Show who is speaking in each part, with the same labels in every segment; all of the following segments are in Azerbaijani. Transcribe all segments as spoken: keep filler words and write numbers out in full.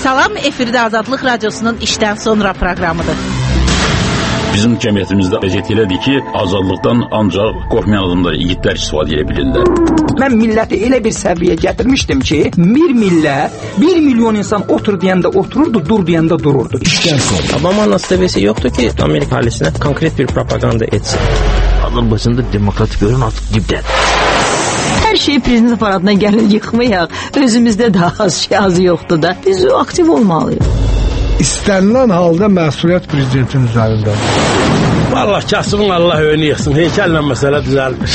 Speaker 1: Salam, efirdə Azadlıq Radiosunun işdən sonra proqramıdır.
Speaker 2: Bizim cəmiyyətimizdə vəziyyət elədir ki, azadlıqdan ancaq qorxmayan adamlar, igidlər istifadə edə bilirlər.
Speaker 3: Mən milləti elə bir səviyyə gətirmişdim ki, bir millət, bir milyon insan otur deyəndə otururdu, dur deyəndə dururdu.
Speaker 4: İşdən sonra.
Speaker 5: Obama nasibesi yoktu ki, Amerika ailesine konkret bir propaganda etsin.
Speaker 4: Azərbaycanda demokratik görün artıq dibdədir.
Speaker 6: Hər şey prezident aparatına gəlir yıxmayaq. Özümüzdə də az şey azı yoxdur da. Biz aktiv olmalıyıq.
Speaker 7: İstənilən halda məsuliyyət prezidentin üzərindədir.
Speaker 8: Vallahi kasımın Allah önü yıxsın. Heykəllə məsələ düzəlmiş.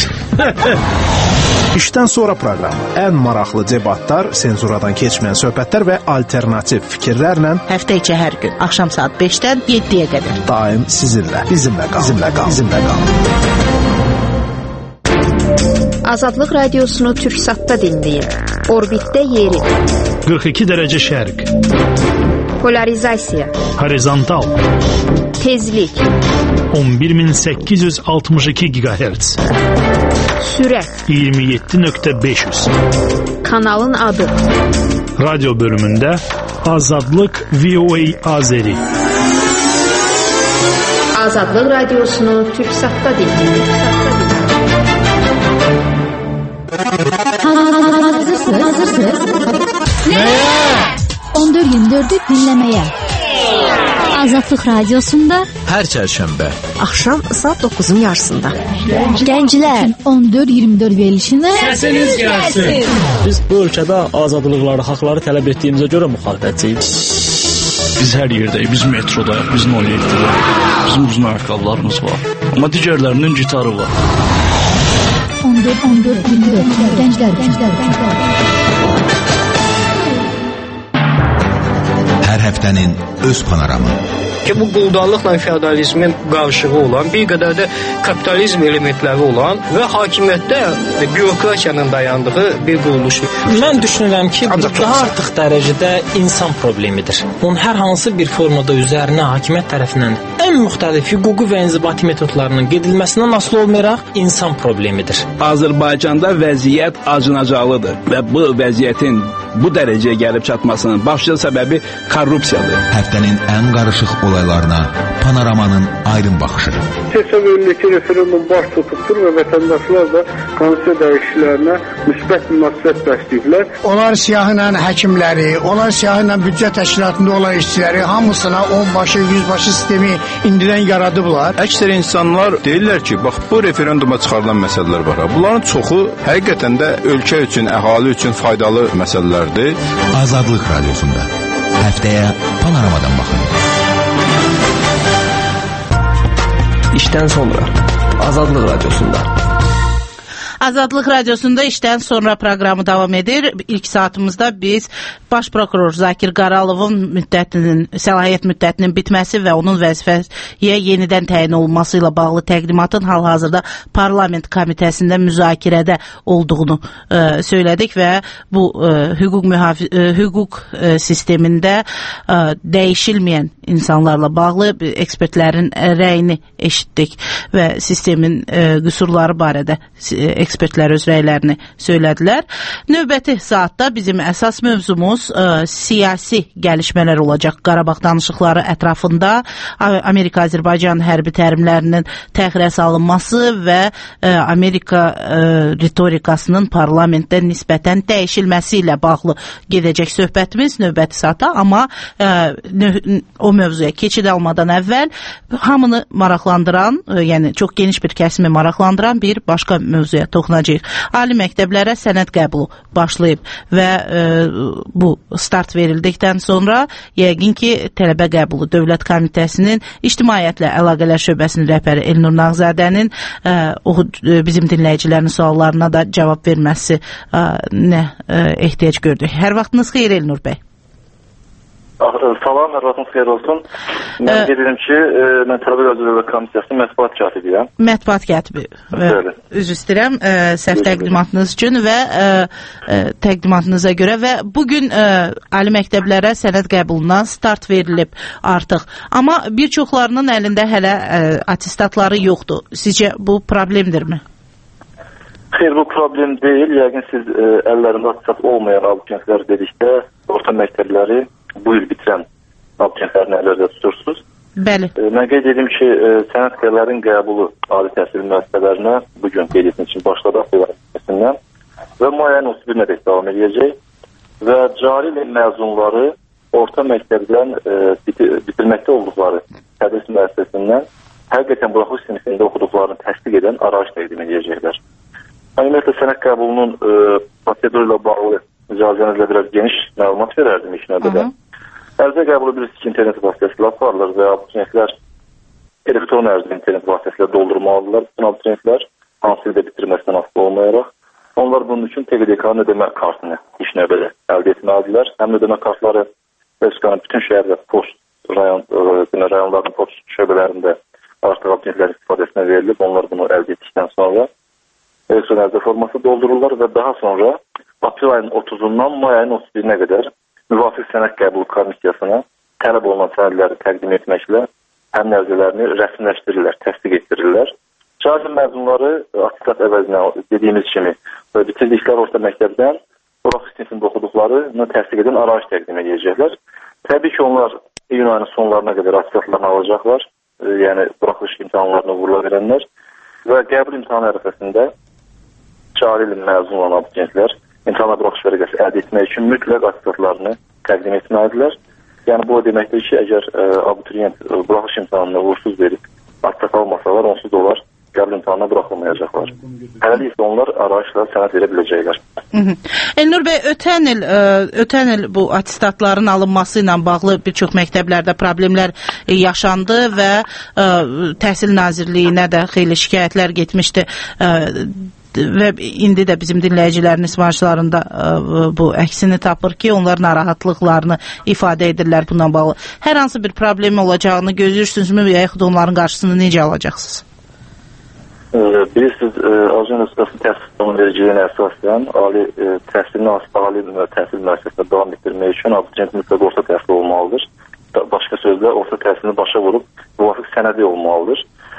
Speaker 9: İşdən sonra proqramı. Ən maraqlı debatlar, senzuradan keçməyən söhbətlər və alternativ fikirlərlə
Speaker 1: həftə içi hər gün axşam saat beşdən yeddiyə qədər
Speaker 9: daim sizinlə, bizimlə qal, bizimlə qal, bizimlə qal.
Speaker 10: Azadlıq Radiosunu Türksatda dinləyin. Orbitdə yeri.
Speaker 11: qırx iki dərəcə şərq.
Speaker 10: Polarizasiya.
Speaker 11: Horizontal.
Speaker 10: Tezlik.
Speaker 11: on bir min səkkiz yüz altmış iki gigahertz.
Speaker 10: Sürət.
Speaker 11: iyirmi yeddi nöqtə beş yüz.
Speaker 10: Kanalın adı.
Speaker 11: Radyo bölümündə Azadlıq V O A Azeri.
Speaker 10: Azadlıq Radiosunu Türksatda dinləyin.
Speaker 12: Hazırsınız? Hazırsınız? Neye? on dörd iyirmi dördü dinləməyə. Azadlıq Radiosunda
Speaker 4: hər çərşənbə
Speaker 6: axşam saat doqquzun yarısında.
Speaker 12: Gənclər on dörd iyirmi dörd verilişində
Speaker 5: səsiniz gəlsin. Biz bu ölkədə azadlıqları, haqları tələb etdiyimizə görə müxalifətçiyik.
Speaker 2: Biz hər yerdəyik, biz metrodayıq, biz nol yeddidə. Bizim uzun ayaqqabılarımız var. Amma digərlərinin gitarı var.
Speaker 12: on dörd on dörd iyirmi dörd Gənclər, gənclər, gənclər.
Speaker 4: Hər həftənin öz panoramı.
Speaker 5: Ki bu quldarlıqla feodalizmin qarışığı olan, bir qədər də kapitalizm elementləri olan və hakimiyyətdə bürokratiyanın dayandığı bir quruluşdur. Mən düşünürəm ki, bu daha artıq dərəcədə insan problemidir. Bunun hər hansı bir formada üzərinə hakimiyyət tərəfindən ən müxtəlif hüquqi və inzibati metodlarının gedilməsindən asılı olmayaraq insan problemidir.
Speaker 8: Azərbaycanda vəziyyət acınacaqlıdır və bu vəziyyətin bu dərəcəyə gəlib çatmasının başlıca səbəbi korrupsiyadır.
Speaker 4: Həftənin ən qarışıq olaylarına panoramanın aydın baxışı.
Speaker 7: Keçən ilki referendum baş tutubdur və vətəndaşlar da konstitusiya dəyişikliklərinə müsbət münasibət bəsləyiblər.
Speaker 13: Onlar siyahıyla həkimləri, onlar siyahıyla büdcə təşkilatında olan işçiləri hamısına onbaşı, yüzbaşı sistemi indidən yaradıblar.
Speaker 9: Əksər insanlar deyirlər ki, bax bu referenduma çıxarılan məsələlər var. Bunların çoxu həqiqətən də ölkə üçün, əhali üçün faydalı məsələlərdir.
Speaker 4: Azadlıq Radiosunda həftəyə panoramadan baxın.
Speaker 5: İşdən sonra Azadlıq Radiosunda.
Speaker 1: Azadlıq Radiosunda işdən sonra proqramı davam edir. İlk saatımızda biz Baş prokuror Zakir Qaralovun müddətinin, səlahiyyət müddətinin bitməsi və onun vəzifəyə yenidən təyin olunması ilə bağlı təqdimatın hal-hazırda parlament komitəsində müzakirədə olduğunu ə, söylədik və bu ə, hüquq mühafiz ə, hüquq ə, sistemində ə, dəyişilməyən insanlarla bağlı ekspertlərin rəyini eşitdik və sistemin ə, qüsurları barədə ekspertlər öz rəylərini söylədilər. Növbəti saatda bizim əsas mövzumuz ə, siyasi gəlişmələr olacaq. Qarabağ danışıqları ətrafında Amerika-Azərbaycan hərbi tərimlərinin təxirə salınması və ə, Amerika ə, ritorikasının parlamentdə nisbətən dəyişilməsi ilə bağlı gedəcək söhbətimiz növbəti saata, amma ə, o mövzuya keçid almadan əvvəl hamını maraqlandıran, ə, yəni çox geniş bir kəsimi maraqlandıran bir başqa mövzuya toxunacaq. Ali məktəblərə sənəd qəbulu başlayıb və e, bu start verildikdən sonra yəqin ki, tələbə qəbulu Dövlət Komitəsinin İctimaiyyətlə Əlaqələr şöbəsinin rəhbəri Elnur Nağzadənin e, o, bizim dinləyicilərin suallarına da cavab verməsi e, nə e, ehtiyac gördük. Hər vaxtınız xeyir Elnur bəy.
Speaker 14: Salam, hər vaxtınız xeyir olsun. Mən qeyd edirəm ki, e, mən Tələbə Dövlət Komissiyasının mətbuat katibiyəm.
Speaker 1: Mətbuat katibi. Üzr istəyirəm e, səhv təqdimatınız üçün və e, e, təqdimatınıza görə və bugün e, ali məktəblərə sənəd qəbuluna start verilib artıq. Amma bir çoxlarının əlində hələ e, atestatları yoxdur. Sizcə bu problemdirmi?
Speaker 14: Xeyr, bu problem deyil. Yəqin siz e, əllərində atistat olmayan abituriyentlər dedikdə orta məktəbləri bu il bitirən abituriyentləri nəzərdə tutursunuz?
Speaker 1: Bəli.
Speaker 14: E, mən qeyd edim ki, e, sənədkarların qəbulu ali təhsil müəssisələrinə bugün qeyd etdiyim üçün başladı aprel və müəyyən otuz birinə dək davam edəcək və cari il məzunları orta məktəbdən e, bitir bitirməkdə olduqları tədris müəssisəsindən həqiqətən buraxılış sinifində oxuduqlarını təsdiq edən arayış təqdim edəcəklər. Ümumiyyətlə sənəd qəbulunun e, proseduru ilə bağlı icazənizlə biraz geniş məlumat verərdim ilk növbədə. Ərizə qəbulu bilirsiniz ki, internet vasitəsilə aparılır və abituriyentlər elektron ərizə internet vasitəsilə doldurmalıdırlar. Bütün abituriyentlər hansı ildə bitirməsindən asılı olmayaraq. Onlar bunun üçün T V D K-nın ödəmə kartını ilk növbədə əldə etməlidirlər. Həm ödəmə kartları Respublikanın bütün şəhər və post rayon, e, rayonların post şöbələrində artıq abituriyentlərin istifadəsinə verilib. Onlar bunu əldə etdikdən sonra elektron ərizə forması doldururlar və daha sonra aprel ayının otuzundan may ayının otuz birinə qədər müvafiq sənəd qəbulu komissiyasına tələb olunan sənədləri təqdim etməklə həmin ərizələrini rəsmiləşdirirlər, təsdiq etdirirlər. Cari məzunları attestat əvəzinə dediyimiz kimi bitirdikləri orta məktəbdən buraxılış sinifində oxuduqlarını təsdiq edən arayış təqdim edəcəklər. Təbii ki, onlar iyun ayının sonlarına qədər attesatlarını alacaqlar, yəni buraxılış imtahanlarını uğurla verənlər və qəbul imtahanı ərəfəsində cari ilin məzun olan abituriyentlər imtahana buraxılış vərəqəsi əldə etmək üçün mütləq attesatlarını təqdim etməlidirlər. Yəni bu o deməkdir ki, əgər ə, abituriyent ə, buraxılış imtahanını uğursuz verib attestat almasalar, onsuz da onlar qəbul imtahanına buraxılmayacaqlar. Hələliklə onlar arayışla sənəd verə biləcəklər.
Speaker 1: Elnur bəy, ötən il ə, ötən il bu attestatların alınması ilə bağlı bir çox məktəblərdə problemlər yaşandı və ə, Təhsil Nazirliyinə də xeyli şikayətlər getmişdi. Ə, və indi də bizim dinləyicilərin ismarçılarında bu əksini tapır ki, onlar narahatlıqlarını ifadə edirlər bundan bağlı. Hər hansı bir problem olacağını gözləyirsinizmi və yaxud onların qarşısını necə alacaqsınız?
Speaker 14: E, bilirsiniz, e, Azərbaycan Respublikası təhsil vericiliyinə əsasən ali e, təhsilini ali təhsil müəssisəsində davam etdirmək üçün abituriyent mütləq orta təhsil olmalıdır. Başqa sözlə, orta təhsilini başa vurub müvafiq sənədi olmalıdır.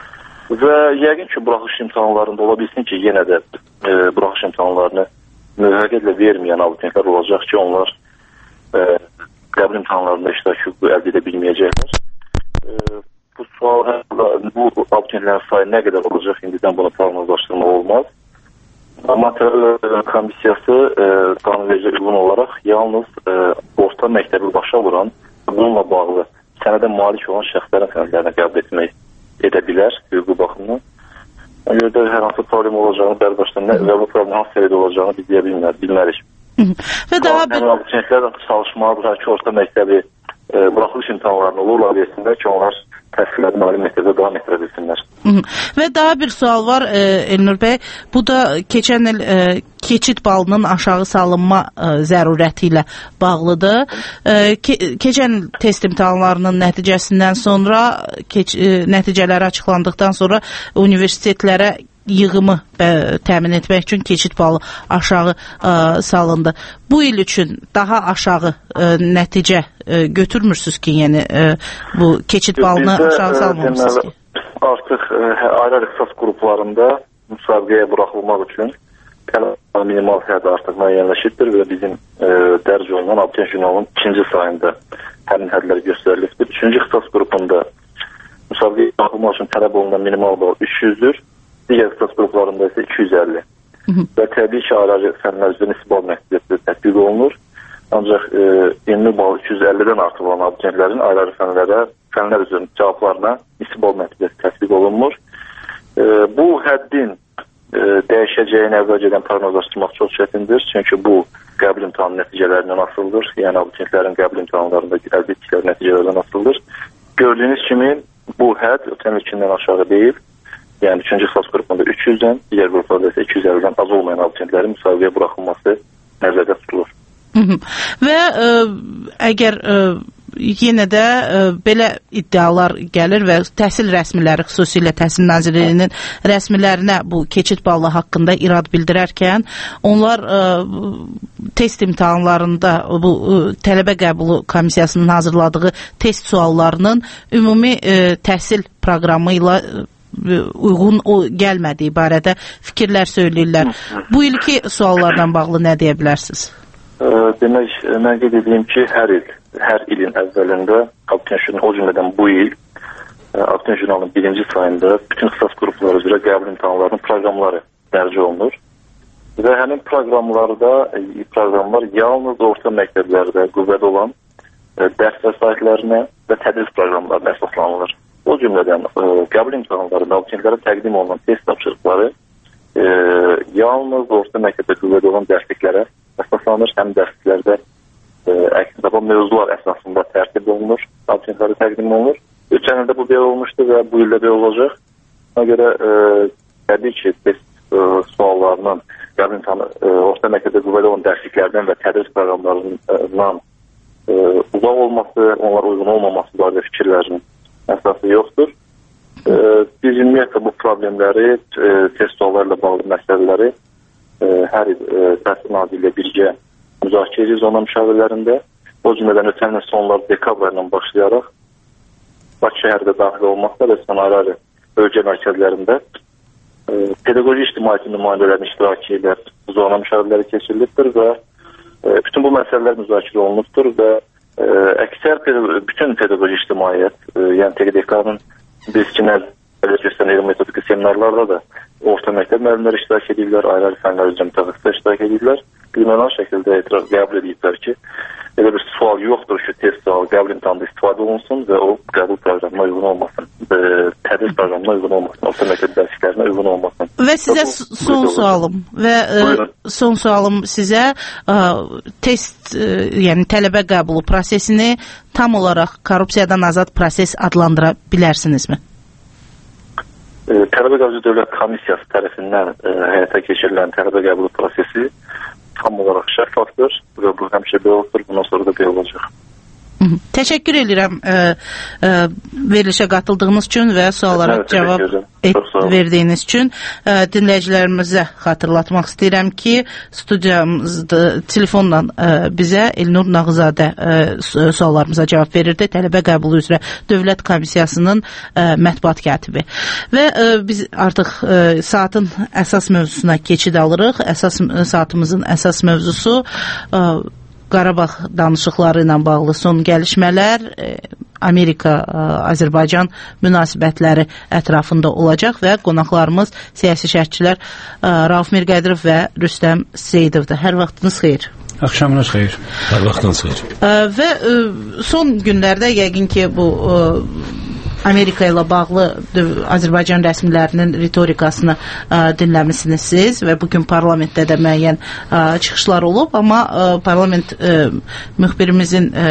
Speaker 14: Və yəqin ki, buraxılış imtahanlarında ola bilsin ki, yenə də e, buraxılış imtahanlarını müvəqqətlə verməyən abituriyentlər olacaq ki, onlar e, qəbul imtahanlarında iştirak hüququ əldə edə bilməyəcəklər. E, bu sual, bu abituriyentlərin sayı nə qədər olacaq, indidən bunu proqnozlaşdırmaq olmaz. Amma Təhsil Komissiyası e, qanunvericiliyə uyğun olaraq yalnız e, orta məktəbi başa vuran, bununla bağlı sənədə malik olan şəxslərin sənədlərini qəbul etmək edə bilər hüquqi baxımdan. Ona görə də hər hansı problem olacağını, bəli başdan nə və bu problem hansı səviyyədə olacağını biz deyə bilmər, bilmərik.
Speaker 1: Və daha bir
Speaker 14: abituriyentlər çalışmalıdır ki, orta məktəbi e, buraxılış imtahanlarını uğurla versinlər ki, onlar təhsillərini ali məktəbdə davam etdirə bilsinlər.
Speaker 1: Və daha bir sual var e, Elnur bəy. Bu da keçən il e, keçid balının aşağı salınma e, zərurəti ilə bağlıdır. E, ke keçən il test imtahanlarının nəticəsindən sonra, keç e, nəticələri açıqlandıqdan sonra universitetlərə yığımı ə, təmin etmək üçün keçid balı aşağı ə, salındı. Bu il üçün daha aşağı ə, nəticə ə, götürmürsünüz ki, yəni ə, bu keçid balını
Speaker 14: Bizdə,
Speaker 1: aşağı salmamısınız ki?
Speaker 14: Artıq ayrı ixtisas qruplarında müsabiqəyə buraxılmaq üçün tələb minimal hədd artıq müəyyənləşibdir və bizim ə, dərc olunan abituriyent jurnalının ikinci sayında həmin hədlər göstərilibdir. Üçüncü ixtisas qrupunda müsabiqəyə buraxılmaq üçün tələb olunan minimal bal üç yüzdür. Digər ixtisas qruplarında isə iki yüz əlli. Hı -hı. Və təbii ki, ayrı fənlər üzrə nisbi bal məhdudiyyəti tətbiq olunur. Ancaq e, ümumi bal üç yüz əllidən artıq olan abituriyentlərin ayrı fənlərə, fənlər üzrə cavablarına nisbi bal məhdudiyyəti tətbiq olunmur. E, bu həddin e, dəyişəcəyini əvvəlcədən proqnozlaşdırmaq çox çətindir. Çünki bu qəbul imtahanı nəticələrindən asılıdır. Yəni abituriyentlərin qəbul imtahanlarında əldə etdikləri nəticələrdən asılıdır. Gördüyünüz kimi bu hədd ötən ilkindən aşağı deyil. Yəni üçüncü ixtisas qrupunda üç yüzdən, digər qruplarda isə iki yüz əllidən az olmayan abituriyentlərin müsabiqəyə buraxılması nəzərdə tutulur.
Speaker 1: Hı -hı. Və ə, əgər ə, yenə də ə, belə iddialar gəlir və təhsil rəsmiləri, xüsusilə Təhsil Nazirliyinin rəsmilərinə bu keçid balı haqqında irad bildirərkən, onlar ə, test imtahanlarında bu ə, tələbə qəbulu komissiyasının hazırladığı test suallarının ümumi ə, təhsil proqramı ilə uyğun o gəlmədiyi barədə fikirlər söyləyirlər. Bu ilki suallardan bağlı nə deyə bilərsiniz?
Speaker 14: E, demək, mən qeyd edeyim ki, hər il hər ilin əvvəlində Abituriyent jurnalı, o cümlədən bu il Abituriyent jurnalının birinci sayında bütün ixtisas qrupları üzrə qəbul imtahanlarının proqramları dərc olunur. Və həmin proqramlarda proqramlar yalnız orta məktəblərdə qüvvədə olan dərs vəsaitlərinə və tədris proqramlarına əsaslanılır. O cümlədən qəbul imtahanlarında abituriyentlərə təqdim olunan test tapşırıqları e, yalnız orta məktəbdə qüvvədə olan dərsliklərə əsaslanır. Həm dərsliklərdə e, əksində bu mövzular əsasında tərtib olunur, abituriyentlərə təqdim olunur. Ötən ildə bu belə olmuşdu və bu ildə belə olacaq. Ona görə e, təbii ki, test e, suallarının qəbul imtahanı e, orta məktəbdə qüvvədə olan dərsliklərdən və tədris proqramlarından e, uzaq olması, onlar uyğun olmaması barədə fikirlərin əsası yoxdur. E, biz ümumiyyətlə bu problemləri, e, test suallarla bağlı məsələləri e, hər il e, Təhsil Nazirliyi ilə birgə müzakirə edirik zona müşavirlərində. O cümlədən ötən il sonlar dekabr ayından başlayaraq Bakı şəhərdə daxil olmaqda və sənayələri bölgə mərkəzlərində e, pedaqoji ictimaiyyəti nümayəndələrinin iştirakı ilə zona müşavirləri keçirilibdir və e, bütün bu məsələlər müzakirə olunubdur və e, əksər bütün pedaqoji ictimaiyyət, e, yəni T Q D K-nın bizki nəzərdə göstərən metodiki seminarlarda da orta məktəb müəllimləri iştirak edirlər, ayrı-ayrı fənlər üzrə mütəxəssislər iştirak edirlər. Bilmənən şəkildə etiraz qəbul ediblər ki, elə bir sual yoxdur ki, test sualı qəbul imtahanında istifadə olunsun və o qəbul proqramına uyğun olmasın, e, tədris proqramına uyğun olmasın, orta məktəb dərsliklərinə uyğun olmasın.
Speaker 1: Və sizə son sualım və e, son sualım sizə e, test, e, yəni tələbə qəbulu prosesini tam olaraq korrupsiyadan azad proses adlandıra bilərsinizmi?
Speaker 14: E, tələbə qəbulu dövlət komissiyası tərəfindən e, həyata keçirilən tələbə qəbulu prosesi tam olaraq şəffafdır və bu həmişə belə olur, bundan sonra da belə olacaq.
Speaker 1: Təşəkkür edirəm ə, ə, verilişə qatıldığınız üçün və suallara
Speaker 14: evet,
Speaker 1: cavab et, verdiyiniz üçün. Ə, dinləyicilərimizə xatırlatmaq istəyirəm ki, studiyamızda telefonla ə, bizə Elnur Nağızadə ə, suallarımıza cavab verirdi. Tələbə qəbulu üzrə Dövlət Komissiyasının ə, mətbuat katibi. Və ə, biz artıq ə, saatın əsas mövzusuna keçid alırıq. Əsas saatımızın əsas mövzusu ə, Qarabağ danışıqları ilə bağlı son gəlişmələr, Amerika-Azərbaycan münasibətləri ətrafında olacaq və qonaqlarımız siyasi şərhçilər Rauf Mirqədirov və Rüstəm Seyidovdur. Hər vaxtınız xeyir.
Speaker 15: Axşamınız xeyir. Hər vaxtınız xeyir.
Speaker 1: Və son günlərdə yəqin ki, bu Amerika ilə bağlı Azərbaycan rəsmilərinin ritorikasını ə, dinləmisiniz siz və bugün parlamentdə də müəyyən ə, çıxışlar olub, amma ə, parlament ə, müxbirimizin ə,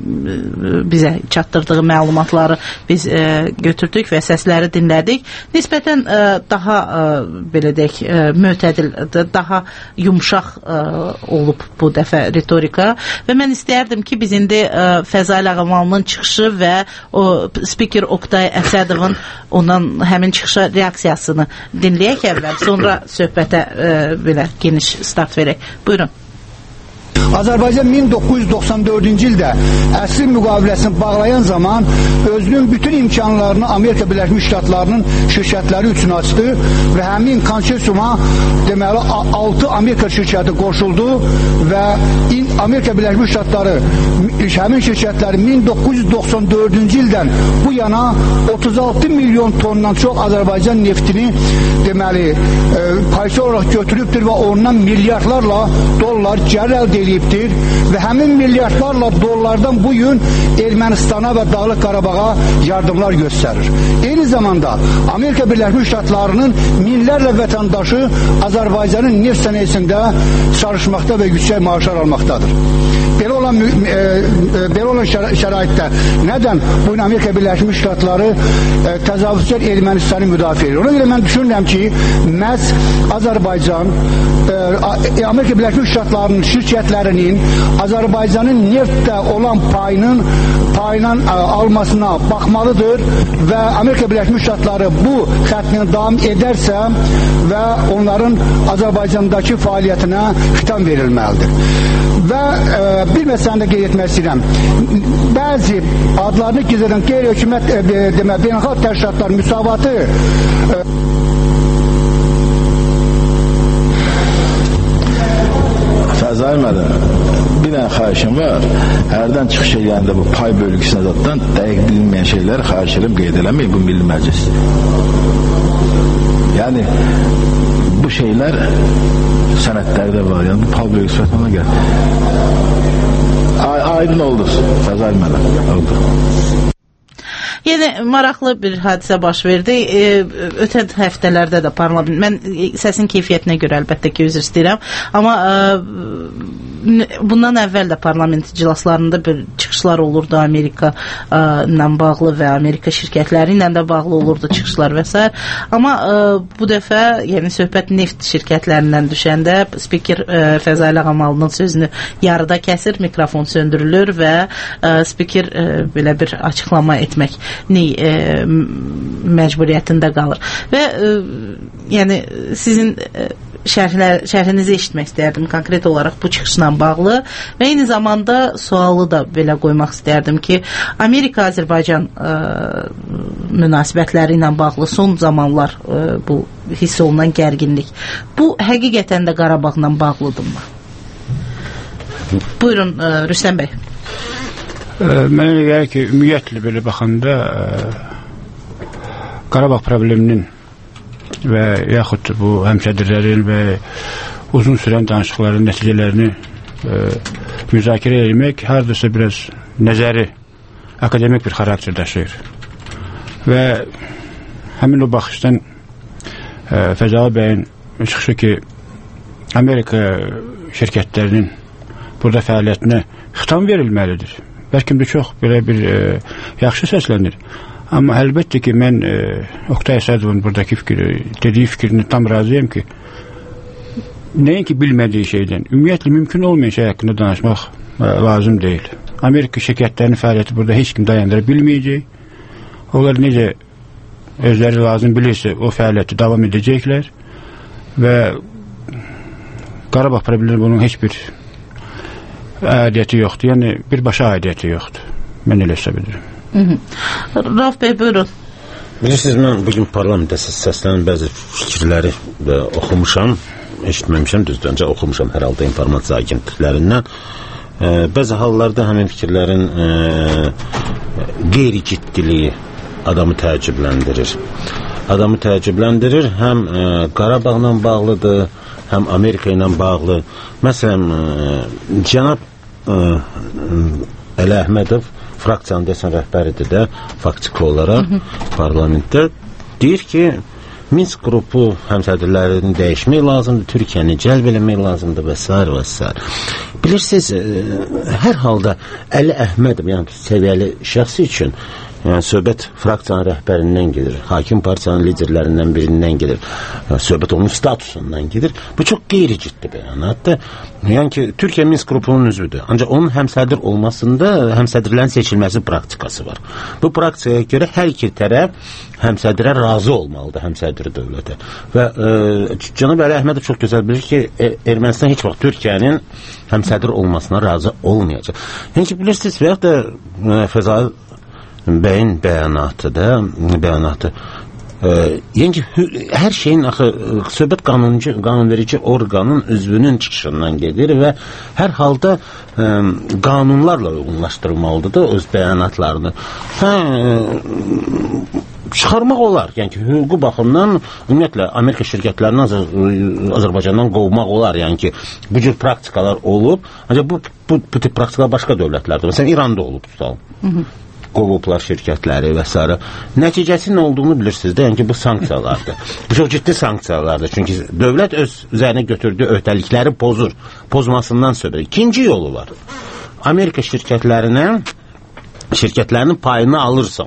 Speaker 1: bizə çatdırdığı məlumatları biz ə, götürdük və səsləri dinlədik. Nisbətən ə, daha ə, belə deyək, ə, mötədil, daha yumşaq ə, olub bu dəfə ritorika və mən istəyərdim ki, biz indi ə, Fəzail Ağamalının çıxışı və o spiker Oqtay Əsədovun ondan həmin çıxışa reaksiyasını dinləyək əvvəl, sonra söhbətə e, belə geniş start verək. Buyurun.
Speaker 13: Azərbaycan min doqquz yüz doxsan dördüncü ildə əsir müqaviləsini bağlayan zaman özünün bütün imkanlarını Amerika Birləşmiş Ştatlarının şirkətləri üçün açdı və həmin konsorsiyuma deməli altı Amerika şirkəti qoşuldu və Amerika Birləşmiş Ştatları həmin şirkətləri min doqquz yüz doxsan dördüncü ildən bu yana otuz altı milyon tondan çox Azərbaycan neftini deməli e, payçı olaraq götürübdür və ondan milyardlarla dollar gəlir əldə edibdir və həmin milyardlarla dollardan bu gün Ermənistana və Dağlıq Qarabağa yardımlar göstərir. Eyni zamanda Amerika Birləşmiş Ştatlarının minlərlə vətəndaşı Azərbaycanın neft sənayesində çalışmaqda və yüksək maaşlar almaqdadır. Belə olan, e, e, belə olan şəraitdə nədən bu gün Amerika Birləşmiş Ştatları e, təcavüzkar Ermənistanı müdafiə edir? Ona görə mən düşünürəm ki, məhz Azərbaycan e, Amerika Birləşmiş Ştatlarının şirkətlərinin Azərbaycanın neftdə olan payının payla e, almasına baxmalıdır və Amerika Birləşmiş Ştatları bu xəttini davam edərsə və onların Azərbaycandakı fəaliyyətinə xitam verilməlidir. Və e, bir məsələni də qeyd etmək istəyirəm. Bəzi adlarını gizlədən qeyri-hökumət e, demək, beynəlxalq təşkilatlar müsavatı e,
Speaker 15: Fəzail müəllim, bir
Speaker 16: bir dənə xahişim var. Hərdən çıxış eləyəndə bu pay bölgüsünə zaddan dəqiq bilinməyən şeyləri xahiş edirəm qeyd eləməyin bu Milli Məclis. Yəni bu şeylər sənədlərdə var. Yəni bu pay bölgüsü ona gəlir. Aydın oldu. Fəzal mənə. Oldu.
Speaker 1: Yəni maraqlı bir hadisə baş verdi. E, ötən həftələrdə də parlament, mən səsin keyfiyyətinə görə əlbəttə ki, üzr istəyirəm, amma e, bundan əvvəl də parlament iclaslarında bir çıxışlar olurdu Amerika e, ilə bağlı və Amerika şirkətləri ilə də bağlı olurdu çıxışlar və s. Amma e, bu dəfə, yəni söhbət neft şirkətlərindən düşəndə spiker e, Fəzail Ağamalının sözünü yarıda kəsir, mikrofon söndürülür və e, spiker e, belə bir açıqlama etmək ni e, məcburiyyətində qalır. Və e, yəni sizin e, şərhlər, şərhinizi eşitmək istərdim konkret olaraq bu çıxışla bağlı və eyni zamanda sualı da belə qoymaq istərdim ki, Amerika-Azərbaycan e, münasibətləri ilə bağlı son zamanlar e, bu hiss olunan gərginlik, bu həqiqətən də Qarabağla bağlıdırmı? Buyurun e, Rüstəm bəy.
Speaker 15: Mənə elə gəlir ki, ümumiyyətlə belə baxanda Qarabağ probleminin və yaxud bu həmsədrlərin və uzun sürən danışıqların nəticələrini e, müzakirə etmək hardasa biraz nəzəri, akademik bir xarakter daşıyır. Və həmin o baxışdan e, Fəzal bəyin çıxışı ki, Amerika şirkətlərinin burada fəaliyyətinə xitam verilməlidir. Bəlkə də çox belə bir e, yaxşı səslənir. Amma əlbəttə ki, mən e, Oktay Əsədovun buradakı fikri, dediyi fikrini tam razıyam ki, nəinki bilmədiyi şeydən, ümumiyyətlə mümkün olmayan şey haqqında danışmaq e, lazım deyil. Amerika şirkətlərinin fəaliyyəti burada heç kim dayandıra bilməyəcək. Onlar necə özləri lazım bilirsə o fəaliyyəti davam edəcəklər və Qarabağ problemi bunun heç bir aidiyyəti yoxdur. Yəni birbaşa aidiyyəti yoxdur. Mən elə hesab edirəm.
Speaker 1: Rauf bəy, buyurun.
Speaker 17: Bilirsiniz, mən bugün parlamentdə səslənən bəzi fikirləri də oxumuşam, eşitməmişəm düzdür, ancaq oxumuşam hər halda informasiya agentliklərindən. E, bəzi hallarda həmin fikirlərin e, qeyri-ciddiliyi adamı təəccübləndirir. Adamı təəccübləndirir, həm e, Qarabağla bağlıdır, həm Amerika ilə bağlı. Məsələn, e, cənab e, Əli Əhmədov fraksiyanın desən rəhbəridir də faktiki olaraq hı -hı. parlamentdə deyir ki, Minsk qrupu həmsədrlərini dəyişmək lazımdır, Türkiyəni cəlb eləmək lazımdır və s. və s. Bilirsiniz, e, hər halda Əli Əhmədov, yəni səviyyəli şəxsi üçün yəni söhbət fraksiyanın rəhbərindən gedir, hakim partiyanın liderlərindən birindən gedir, söhbət onun statusundan gedir. Bu çox qeyri-ciddi bəyanatdır. Yəni ki, Türkiyə Minsk qrupunun üzvüdür. Ancaq onun həmsədr olmasında həmsədrlərin seçilməsi praktikası var. Bu praktikaya görə hər iki tərəf həmsədrə razı olmalıdır, həmsədr dövlətə. Və e, cənab Əli Əhmədov çox gözəl bilir ki, e, Ermənistan heç vaxt Türkiyənin həmsədr olmasına razı olmayacaq. Yəni ki, bilirsiniz, və yaxud da e, Fəzal bəyin bəyanatı da, bəyanatı e, yəni ki, hər şeyin axı, söhbət qanuncu, qanunverici orqanın üzvünün çıxışından gedir və hər halda e, qanunlarla uyğunlaşdırmalıdır da öz bəyanatlarını. Hə, e, çıxarmaq olar. Yəni ki, hüquqi baxımdan ümumiyyətlə Amerika şirkətlərini Azər Azərbaycandan qovmaq olar. Yəni ki, bu cür praktikalar olub. Ancaq bu, bu, bu tip praktikalar başqa dövlətlərdə. Məsələn, İranda olub, tutalım. Hı -hı. Qovublar şirkətləri və s. Nəticəsi nə olduğunu bilirsiniz də, yəni ki, bu sanksiyalardır. Bu çox ciddi sanksiyalardır. Çünki dövlət öz üzərinə götürdüyü öhdəlikləri pozur. Pozmasından söhbət. İkinci yolu var. Amerika şirkətlərinə şirkətlərinin payını alırsan.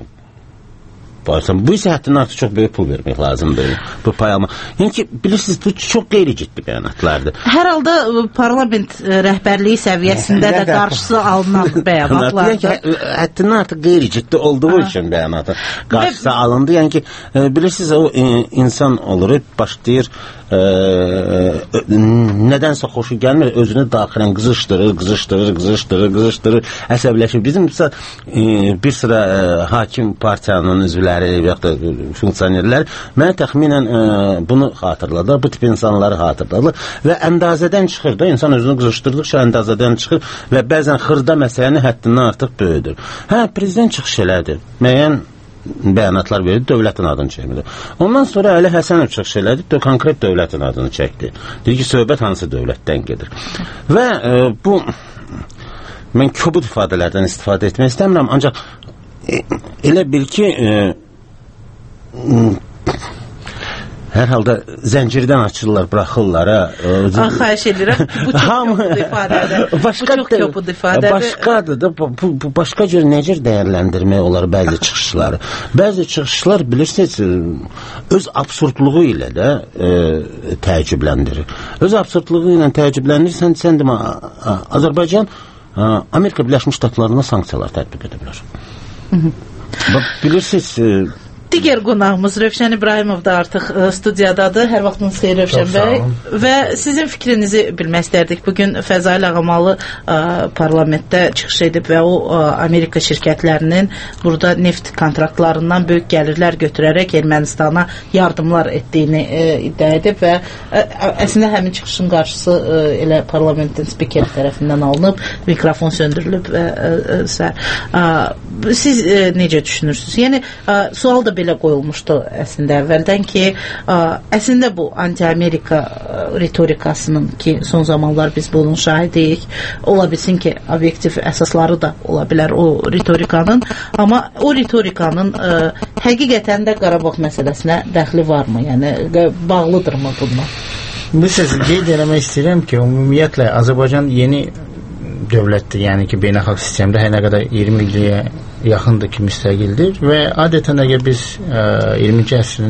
Speaker 17: Bu isə həddindən artıq çox böyük pul vermək lazımdır. Bu pay alma. Yəni ki, bilirsiniz, bu çox qeyri-ciddi bəyanatlardır.
Speaker 1: Hər halda parlament rəhbərliyi səviyyəsində də qarşısı alınan bəyanatlardır.
Speaker 17: Yəni ki, həddindən artıq qeyri-ciddi olduğu üçün bəyanatın qarşısı alındı. Yəni ki, bilirsiniz, o insan olur, başlayır e, nədənsə xoşu gəlmir, özünü daxilən qızışdırır, qızışdırır, qızışdırır, qızışdırır, əsəbləşir. Bizim e, bir sıra e, hakim partiyanın üzvləri rəhbərləri və ya da funksionerlər mənə təxminən ə, bunu xatırladı, bu tip insanları xatırladı və əndazədən çıxır da, insan özünü qızışdırdıqca əndazədən çıxır və bəzən xırda məsələni həddindən artıq böyüdür. Hə, prezident çıxış elədi, müəyyən bəyanatlar verir, dövlətin adını çəkmir. Ondan sonra Əli Həsənov çıxış elədi, konkret dövlətin adını çəkdi. Deyir ki, söhbət hansı dövlətdən gedir. Və e, bu mən kobud ifadələrdən istifadə etmək istəmirəm, ancaq e, elə bil ki e, hər halda zəncirdən açırlar, buraxırlar.
Speaker 1: Ah, xahiş edirəm. Bu çox kobud ifadədir. Bu çox kobud ifadədir.
Speaker 17: Başqadır da, bu, bu başqa cür necə dəyərləndirmək olar bəzi çıxışları. Bəzi çıxışlar bilirsiniz, öz absurdluğu ilə də e, təəccübləndirir. Öz absurdluğu ilə təəccüblənirsən, sən demə, Azərbaycan Amerika Birləşmiş Ştatlarına sanksiyalar tətbiq edə bilər. Bax, bilirsiniz, e,
Speaker 1: digər qonağımız Rövşən İbrahimov da artıq ə, studiyadadır. Hər vaxtınız xeyir Rövşən bəy. Və sizin fikrinizi bilmək istərdik. Bugün Fəzail Ağamalı ə, parlamentdə çıxış edib və o ə, Amerika şirkətlərinin burada neft kontraktlarından böyük gəlirlər götürərək Ermənistana yardımlar etdiyini ə, iddia edib və ə, əslində həmin çıxışın qarşısı ə, elə parlamentin spikeri tərəfindən alınıb, mikrofon söndürülüb və ə, ə, ə, siz ə, necə düşünürsünüz? Yəni ə, sual da belə qoyulmuşdu əslində əvvəldən ki, ə, əslində bu anti-Amerika ritorikasının ki, son zamanlar biz bunun şahidiyik, ola bilsin ki, obyektiv əsasları da ola bilər o ritorikanın, amma o ritorikanın ə, həqiqətən də Qarabağ məsələsinə dəxli varmı? Yəni, bağlıdırmı bununla?
Speaker 18: Bu söz qeyd eləmək istəyirəm ki, ümumiyyətlə Azərbaycan yeni dövlətdir, yəni ki, beynəlxalq sistemdə hər nə qədər iyirmi illiyə yaxındır ki, müstəqildir və adətən əgər biz ə, iyirminci əsrin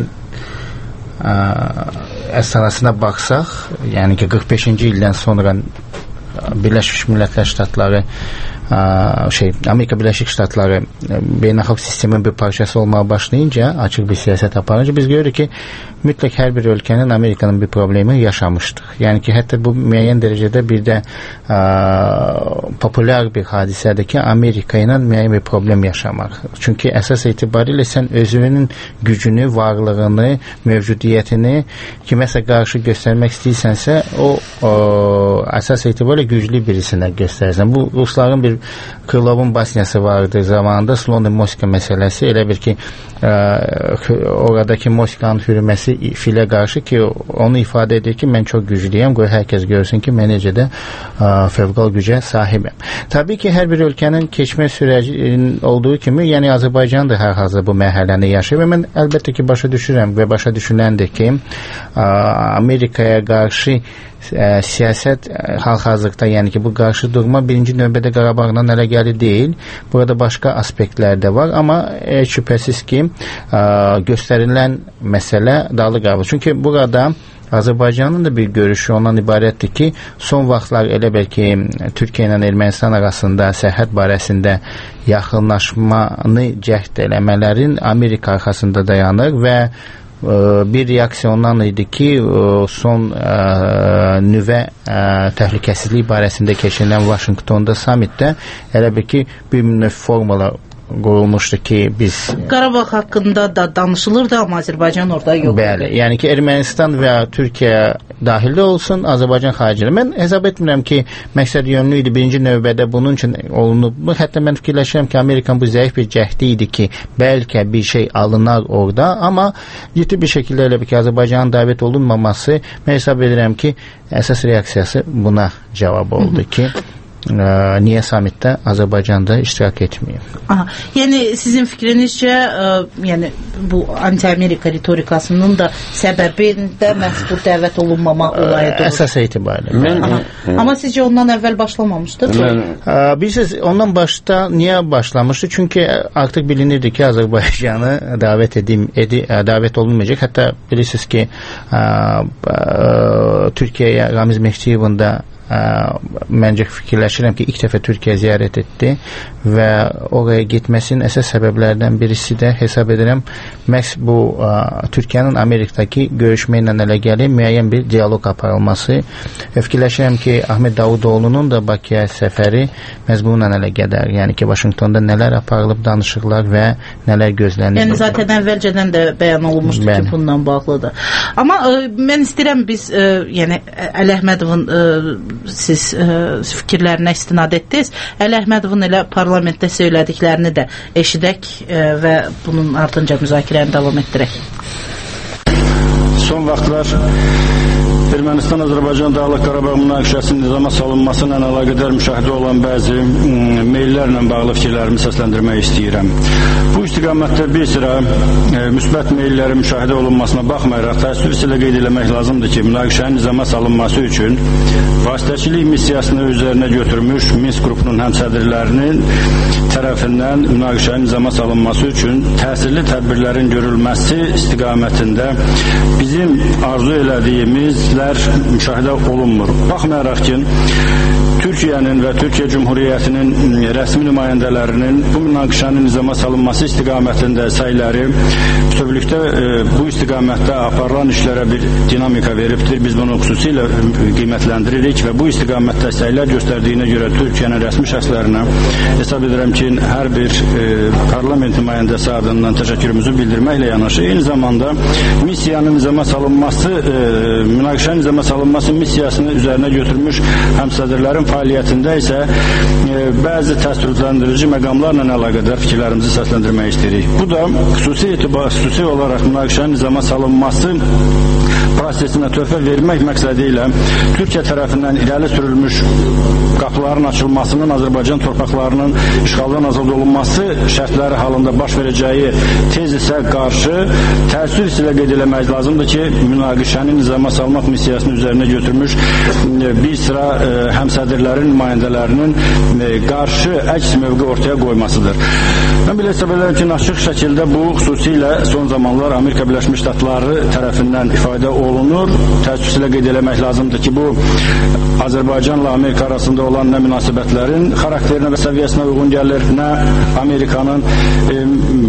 Speaker 18: ə, əfsanasına baxsaq, yəni ki, qırx beşinci ildən sonra Birləşmiş Millətlər Ştatları ə, şey, Amerika Birləşik Ştatları beynəlxalq sistemin bir parçası olmağa başlayınca, açıq bir siyasət aparınca biz görürük ki, mütləq hər bir ölkənin Amerikanın bir problemi yaşamışdır. Yəni ki, hətta bu müəyyən dərəcədə bir də ə, populyar bir hadisədir ki, Amerika ilə müəyyən bir problem yaşamaq. Çünki əsas etibarilə sən özünün gücünü, varlığını, mövcudiyyətini kiməsə qarşı göstərmək istəyirsənsə, o, o əsas etibarilə güclü birisinə göstərsən. Bu, Rusların bir Krılovun basnyası vardı zamanında, Slonimir Moskva məsələsi, elə bir ki, ə, oradakı Moskvanın hürməsi filə qarşı ki, onu ifadə edir ki, mən çox güclüyəm, qoy hər kəs görsün ki, mən necə də ə, fövqal gücə sahibəm. Təbii ki, hər bir ölkənin keçmə sürəci olduğu kimi, yəni Azərbaycan da hər hazır bu mərhələni yaşayır və mən əlbəttə ki, başa düşürəm və başa düşüləndir ki, ə, Amerikaya qarşı ə, siyasət hal-hazırda, yəni ki, bu qarşı durma birinci növbədə Qarabağla ələ gəli deyil. Burada başqa aspektlər də var, amma e, şübhəsiz ki, ə, göstərilən məsələ Dağlıq Qarabağ. Çünki burada Azərbaycanın da bir görüşü ondan ibarətdir ki, son vaxtlar elə belki Türkiyə ilə Ermənistan arasında sərhəd barəsində yaxınlaşmanı cəhd eləmələrin Amerika arxasında dayanır və bir reaksiyondan idi ki, son ə, nüvə ə, təhlükəsizlik barəsində keçirilən Vaşinqtonda samitdə elə bir ki, bir növ formula qoyulmuşdu ki, biz
Speaker 1: Qarabağ haqqında da danışılırdı, amma Azərbaycan orada yox.
Speaker 18: Bəli, yəni ki, Ermənistan və Türkiyə dahildə olsun, Azərbaycan xaricində. Mən hesab etmirəm ki, məqsəd yönlü idi, birinci növbədə bunun üçün olunub. Hətta mən fikirləşirəm ki, Amerikan bu zəif bir cəhdi idi ki, bəlkə bir şey alınar orada, amma ciddi bir şəkildə elə bir ki, Azərbaycanın davet olunmaması, mən hesab edirəm ki, əsas reaksiyası buna cavab oldu ki, Ə, niyə samitdə Azərbaycanda iştirak etməyib?
Speaker 1: Aha, yəni sizin fikrinizcə ə, yəni bu anti-Amerika ritorikasının da səbəbində məhz bu dəvət olunmama olayıdır.
Speaker 18: Əsas etibarilə.
Speaker 1: Mən, amma sizcə ondan əvvəl başlamamışdı?
Speaker 18: Mən, ə, bilirsiniz, ondan başda niyə başlamışdı? Çünki artıq bilinirdi ki, Azərbaycanı dəvət edim, edi, dəvət olunmayacaq. Hətta bilirsiniz ki, ə, ə, Türkiyəyə Ramiz Mehçiyevin də ə, məncə fikirləşirəm ki, ilk dəfə Türkiyə ziyarət etdi və oraya getməsinin əsas səbəblərdən birisi də hesab edirəm məhz bu ə, Türkiyənin Amerikadakı görüşməklə ələ gəlib müəyyən bir dialoq aparılması və fikirləşirəm ki, Ahmet Davutoğlu'nun da Bakıya səfəri məhz bununla ələ gələr. Yəni ki, Vaşinqtonda nələr aparılıb danışıqlar və nələr gözlənilir.
Speaker 1: Yəni zaten əvvəlcədən də bəyan olunmuşdu ki, bununla bağlıdır. Amma ə, mən istəyirəm biz ə, yəni Əli Əhmədovun ə, siz ə, fikirlərinə istinad etdiniz. Əli Əhmədovun elə parlamentdə söylədiklərini də eşidək ə, və bunun ardınca müzakirəni davam etdirək.
Speaker 19: Son vaxtlar Ermənistan-Azərbaycan Dağlıq Qarabağ münaqişəsinin nizama salınması ilə əlaqədar müşahidə olan bəzi meyllərlə bağlı fikirlərimi səsləndirmək istəyirəm. Bu istiqamətdə bir sıra e, müsbət meyllərin müşahidə olunmasına baxmayaraq təəssüf ilə qeyd etmək lazımdır ki, münaqişənin nizama salınması üçün vasitəçilik missiyasını üzərinə götürmüş Minsk qrupunun həmsədrlərinin tərəfindən münaqişənin nizama salınması üçün təsirli tədbirlərin görülməsi istiqamətində bizim arzu elədiyimizlər müşahidə olunmur. Baxmayaraq ki, Türkiyənin və Türkiyə Cumhuriyyətinin rəsmi nümayəndələrinin bu münaqişənin nizama salınması istiqamətində səyləri bütövlükdə e, bu istiqamətdə aparılan işlərə bir dinamika veribdir. Biz bunu xüsusilə qiymətləndiririk və bu istiqamətdə səylər göstərdiyinə görə Türkiyənin rəsmi şəxslərinə hesab edirəm ki, hər bir e, parlament nümayəndəsi adından təşəkkürümüzü bildirməklə yanaşı, eyni zamanda missiyanın nizama salınması, e, münaqişənin nizama salınması missiyasını üzərinə götürmüş həmsədrlərin fəaliyyətində isə e, bəzi təəssüfləndirici məqamlarla əlaqədar fikirlərimizi səsləndirmək istəyirik. Bu da xüsusi etibar, xüsusi olaraq münaqişənin nizama salınması prosesinə töhfə vermək məqsədi ilə Türkiyə tərəfindən irəli sürülmüş qapıların açılmasının Azərbaycan torpaqlarının işğaldan azad olunması şərtləri halında baş verəcəyi tezisə qarşı təəssüf ilə qeyd eləmək lazımdır ki, münaqişənin nizama salmaq missiyasını üzərinə götürmüş bir sıra e, həmsədrlərin nümayəndələrinin e, qarşı əks mövqe ortaya qoymasıdır. Mən belə hesab edirəm ki, açıq şəkildə bu xüsusilə son zamanlar Amerika Birləşmiş Ştatları tərəfindən ifadə olunur. Təəssüf ilə qeyd eləmək lazımdır ki, bu Azərbaycanla Amerika arasında olan nə münasibətlərin xarakterinə və səviyyəsinə uyğun gəlir, nə Amerikanın e,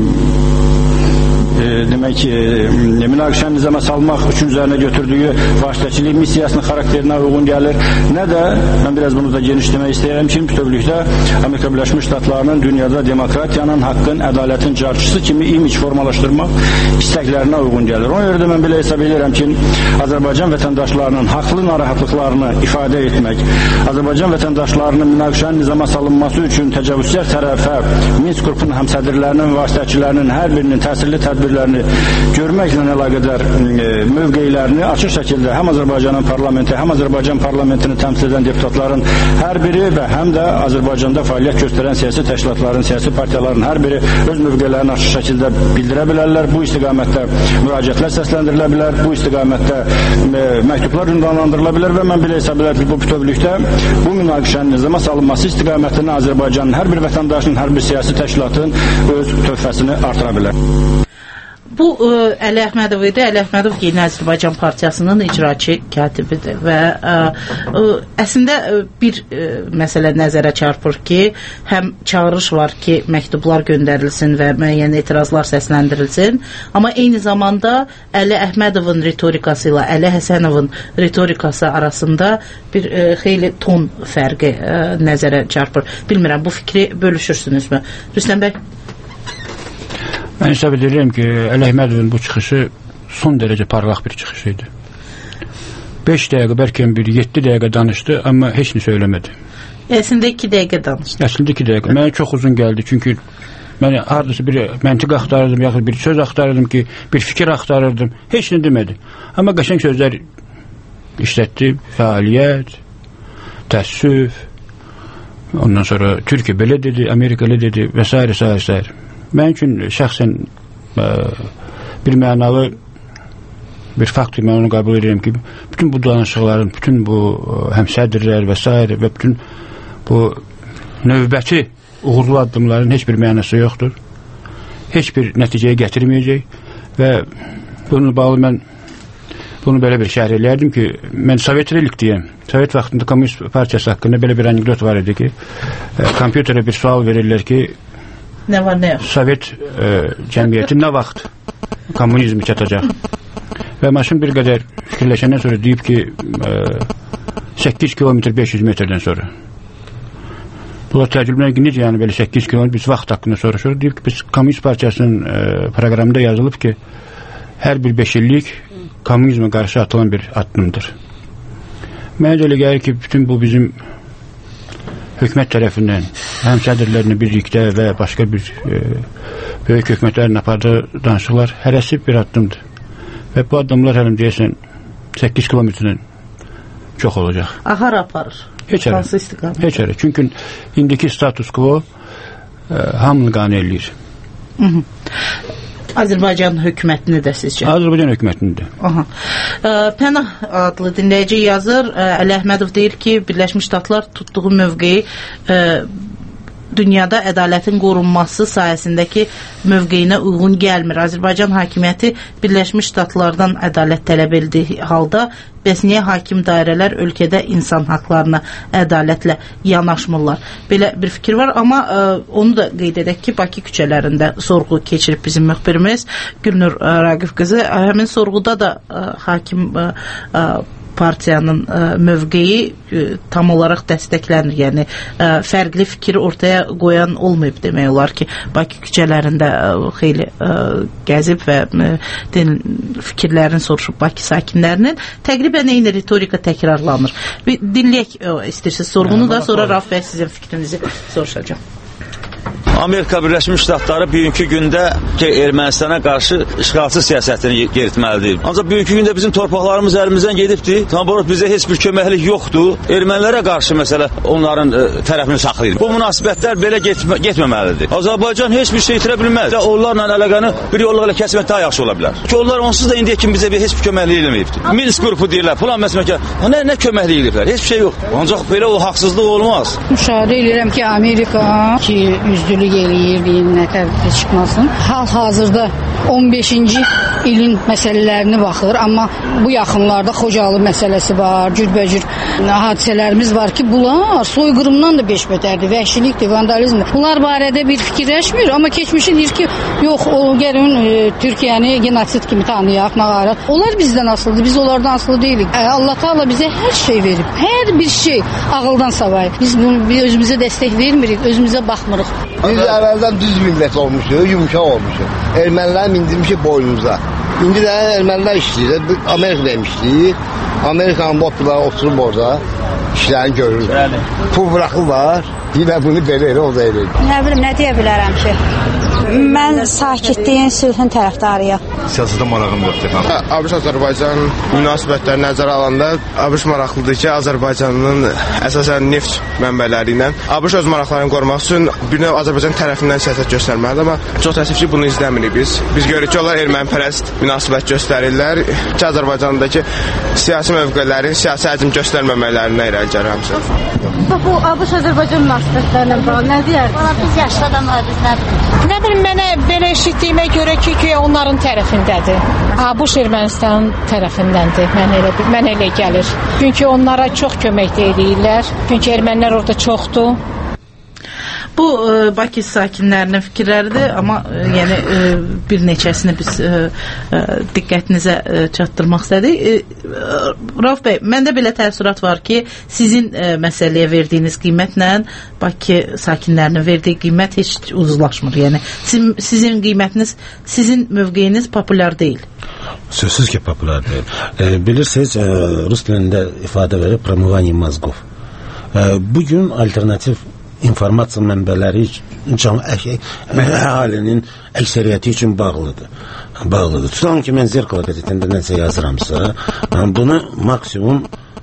Speaker 19: e, demək e, münaqişəni nizama salmaq üçün üzərinə götürdüyü vasitəçilik missiyasının xarakterinə uyğun gəlir, nə də mən biraz bunu da geniş demək istəyirəm ki, bütövlükdə Amerika Birləşmiş Ştatlarının dünyada demokratiyanın, haqqın, ədalətin carçısı kimi imic formalaşdırmaq istəklərinə uyğun gəlir. Ona görə də mən belə hesab edirəm ki, Azərbaycan vətəndaşlarının haqlı narahatlıqlarını ifadə etmək, Azərbaycan vətəndaşlarının münaqişənin nizama salınması üçün təcavüzkar tərəfə Minsk qrupunun həmsədrlərinin, vasitəçilərinin hər birinin təsirli tədbirlərini görməklə əlaqədar e, mövqeylərini açıq şəkildə həm Azərbaycanın parlamenti, həm Azərbaycan parlamentini təmsil edən deputatların hər biri və həm də Azərbaycanda fəaliyyət göstərən siyasi təşkilatların, siyasi partiyaların hər biri öz mövqeylərini açıq şəkildə bildirə bilərlər. Bu istiqamətdə müraciətlər səsləndirilə bilər, bu istiqamətdə e, məktublar ünvanlandırıla bilər və mən belə hesab edirəm ki, bu bütövlükdə bu münaqişənin nizama salınması istiqamətində Azərbaycanın hər bir vətəndaşının, hər bir siyasi təşkilatın öz töhfəsini artıra bilər.
Speaker 1: Bu ə, Əli Əhmədov idi. Əli Əhmədov Yeni Azərbaycan Partiyasının icraçı katibidir və ə, ə, əslində ə, bir ə, məsələ nəzərə çarpır ki, həm çağırış var ki, məktublar göndərilsin və müəyyən etirazlar səsləndirilsin, amma eyni zamanda Əli Əhmədovun ritorikası ilə Əli Həsənovun ritorikası arasında bir ə, xeyli ton fərqi ə, nəzərə çarpır. Bilmirəm, bu fikri bölüşürsünüzmü? Rüstəm bəy?
Speaker 15: Mən hesab edirəm ki, Əli Əhmədovun bu çıxışı son dərəcə parlaq bir çıxış idi. beş dəqiqə, bəlkə bir yeddi dəqiqə danışdı, amma heç nə söyləmədi.
Speaker 1: Əslində iki dəqiqə danışdı.
Speaker 15: Əslində iki dəqiqə. Mənə çox uzun gəldi, çünki mən hardasa bir məntiq axtarırdım, yaxud bir söz axtarırdım ki, bir fikir axtarırdım. Heç nə demədi. Amma qəşəng sözlər işlətdi, fəaliyyət, təəssüf, ondan sonra Türkiyə belə dedi, Amerika elə dedi və s. s. s. Mən üçün şəxsən ə, bir mənalı bir fakt mən onu qəbul edirəm ki, bütün bu danışıqların, bütün bu ə, həmsədrlər və s. və bütün bu növbəti uğurlu addımların heç bir mənası yoxdur. Heç bir nəticəyə gətirməyəcək və bununla bağlı mən bunu belə bir şərh eləyərdim ki, mən Sovet relik deyəm. Sovet vaxtında Komünist Partiyası haqqında belə bir anekdot var idi ki, e, kompüterə bir sual verirlər ki,
Speaker 1: nə var, nə yox?
Speaker 15: Sovet e, cəmiyyəti nə vaxt kommunizmi çatacaq? Və maşın bir qədər fikirləşəndən sonra deyib ki, e, səkkiz kilometr beş yüz metrdən sonra. Bunlar təcrübələr ki, necə yəni belə səkkiz kilometr biz vaxt haqqında soruşuruq. Deyib ki, biz Komünist Partiyasının e, proqramında yazılıb ki, hər bir beş illik komünizmə qarşı atılan bir addımdır. Mənə elə gəlir ki, bütün bu bizim hökumət tərəfindən, həm sədrlərlə birlikdə və başqa bir e, böyük hökumətlərin apardığı danışıqlar hərəsi bir addımdır. Və bu addımlar hələm deyəsən səkkiz kilometrdən çox olacaq.
Speaker 1: Ahar aparır.
Speaker 15: Heç ara. Heç ara. Çünki indiki status quo e, hamını qane eləyir.
Speaker 1: Hı -hı. Azərbaycan hökumətini də sizcə?
Speaker 15: Azərbaycan hökumətini də.
Speaker 1: Aha. E, Pənah adlı dinləyici yazır. E, Əli Əhmədov deyir ki, Birləşmiş Ştatlar tutduğu mövqeyi e, dünyada ədalətin qorunması sayəsindəki mövqeyinə uyğun gəlmir. Azərbaycan hakimiyyəti Birləşmiş Ştatlardan ədalət tələb etdiyi halda bəs niyə hakim dairələr ölkədə insan haqlarına ədalətlə yanaşmırlar? Belə bir fikir var, amma ə, onu da qeyd edək ki, Bakı küçələrində sorğu keçirib bizim müxbirimiz Gülnur ə, Raqif qızı. Həmin sorğuda da ə, hakim ə, ə, partiyanın ə, mövqeyi ə, tam olaraq dəstəklənir. Yəni ə, fərqli fikri ortaya qoyan olmayıb demək olar ki, Bakı küçələrində ə, xeyli ə, gəzib və ə, din, fikirlərini soruşub Bakı sakinlərinin. Təqribən eyni ritorika təkrarlanır. Bir dinləyək ə, istəyirsiniz sorğunu da, sonra Rauf bəy sizin fikrinizi soruşacağım.
Speaker 20: Amerika Birləşmiş Ştatları bugünkü gündə Ermənistana qarşı işğalçı siyasətini yeritməlidir. Ancaq bugünkü gündə bizim torpaqlarımız əlimizdən gedibdir. Tam olaraq bizə heç bir köməklik yoxdur. Ermənilərə qarşı məsələ onların ə, tərəfini saxlayır. Bu münasibətlər belə getmə, getməməlidir. Azərbaycan heç bir şey itirə bilməz. Onlarla əlaqəni bir yolla kəsmək daha yaxşı ola bilər. Ki onlar onsuz da indiyə kimi bizə bir heç bir köməklik eləməyibdir. Minsk qrupu deyirlər, falan məsələn, nə nə köməklik ediblər? Heç bir şey yoxdur. Ancaq belə o haqsızlıq olmaz.
Speaker 21: Müşahidə edirəm ki, Amerika ki yüzdülük eləyir, nə tərəfə çıxmasın. Hal-hazırda on beşinci ilin məsələlərini baxır, amma bu yaxınlarda Xocalı məsələsi var, cürbəcür hadisələrimiz var ki, bunlar soyqırımdan da beş betərdir, vəhşilikdir, vandalizmdir. Bunlar barədə bir fikirləşmir, amma keçmişi deyir ki, yox, o gəlin e, Türkiyəni genosid kimi tanıyaq, nağaraq. Onlar bizdən asılıdır, biz onlardan asılı deyilik. E, Allah Teala bizə hər şey verib, hər bir şey ağıldan savayıb. Biz bunu biz özümüzə dəstək vermirik, özümüzə baxmırıq.
Speaker 22: Biz əvvəldən düz millət olmuşuq, yumuşaq olmuşuq. Ermənilər mindirmişik boynumuza. İndi də ermənilər işləyir, Amerikada işləyir. Amerikanın botları oturub orada, işlərini görürlər. Pul buraxırlar, deyirlər bunu belə elə, o da elə.
Speaker 23: Nə bilim, nə deyə bilərəm ki? Mən sakitliyin, sülhün tərəfdarıyam.
Speaker 24: Siyasətə marağım yoxdur. ABŞ-Azərbaycan münasibətləri nəzərə alanda ABŞ maraqlıdır ki, Azərbaycanın əsasən neft mənbələri ilə ABŞ öz maraqlarını qorumaq üçün bir növ Azərbaycan tərəfindən siyasət göstərməlidir, amma çox təəssüf ki, bunu izləmirik biz. Biz görürük ki, onlar ermənipərəst münasibət göstərirlər ki, Azərbaycandakı siyasi mövqelərin siyasi həcm göstərməmələrinə irəli gəlir həmsə.
Speaker 23: Bu ABŞ-Azərbaycan münasibətlərinə bağlı nə deyərsiniz? Biz yaşlı adamlarız, nə bilim.
Speaker 25: Nə bilim, mənə belə eşitdiyimə görə ki, ki onların tərəfindədir. ABŞ Ermənistanın tərəfindəndir, mən elə, mən elə gəlir. Çünki onlara çox kömək deyirlər, çünki ermənilər orada çoxdur.
Speaker 1: Bu e, Bakı sakinlərinin fikirləridir, amma e, yəni e, bir neçəsini biz e, e, diqqətinizə e, çatdırmaq istədik. E, Rauf bəy, məndə belə təəssürat var ki, sizin e, məsələyə verdiyiniz qiymətlə Bakı sakinlərinin verdiyi qiymət heç uzlaşmır. Yəni sizin, sizin qiymətiniz, sizin mövqeyiniz populyar deyil.
Speaker 17: Sözsüz ki, populyar deyil. E, bilirsiniz, e, rus dilində ifadə verir, promovanie mozgov. E, bugün alternativ informasiya mənbələri əhalinin əksəriyyəti üçün bağlıdır. Bağlıdır. Tutalım ki, mən Zerkala qəzetində nəsə yazıramsa, bunu maksimum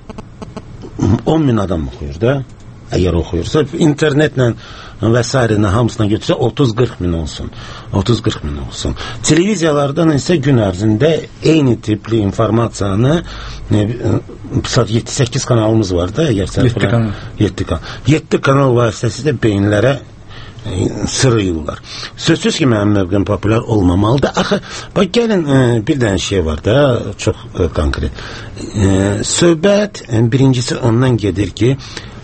Speaker 17: on min adam oxuyur da, əgər oxuyursa, internetlə və s. hamısına götürsə otuz qırx min olsun. otuz qırx min olsun. Televiziyalardan isə gün ərzində eyni tipli informasiyanı yeddi səkkiz kanalımız var da, əgər yeddi kanal. yeddi kanal. yeddi kanal vasitəsilə beyinlərə sırıyırlar. Sözsüz ki mənim mövqem populyar olmamalıdır. Axı, bax, gəlin, bir dənə şey var da, çox konkret. Söhbət, birincisi ondan gedir ki,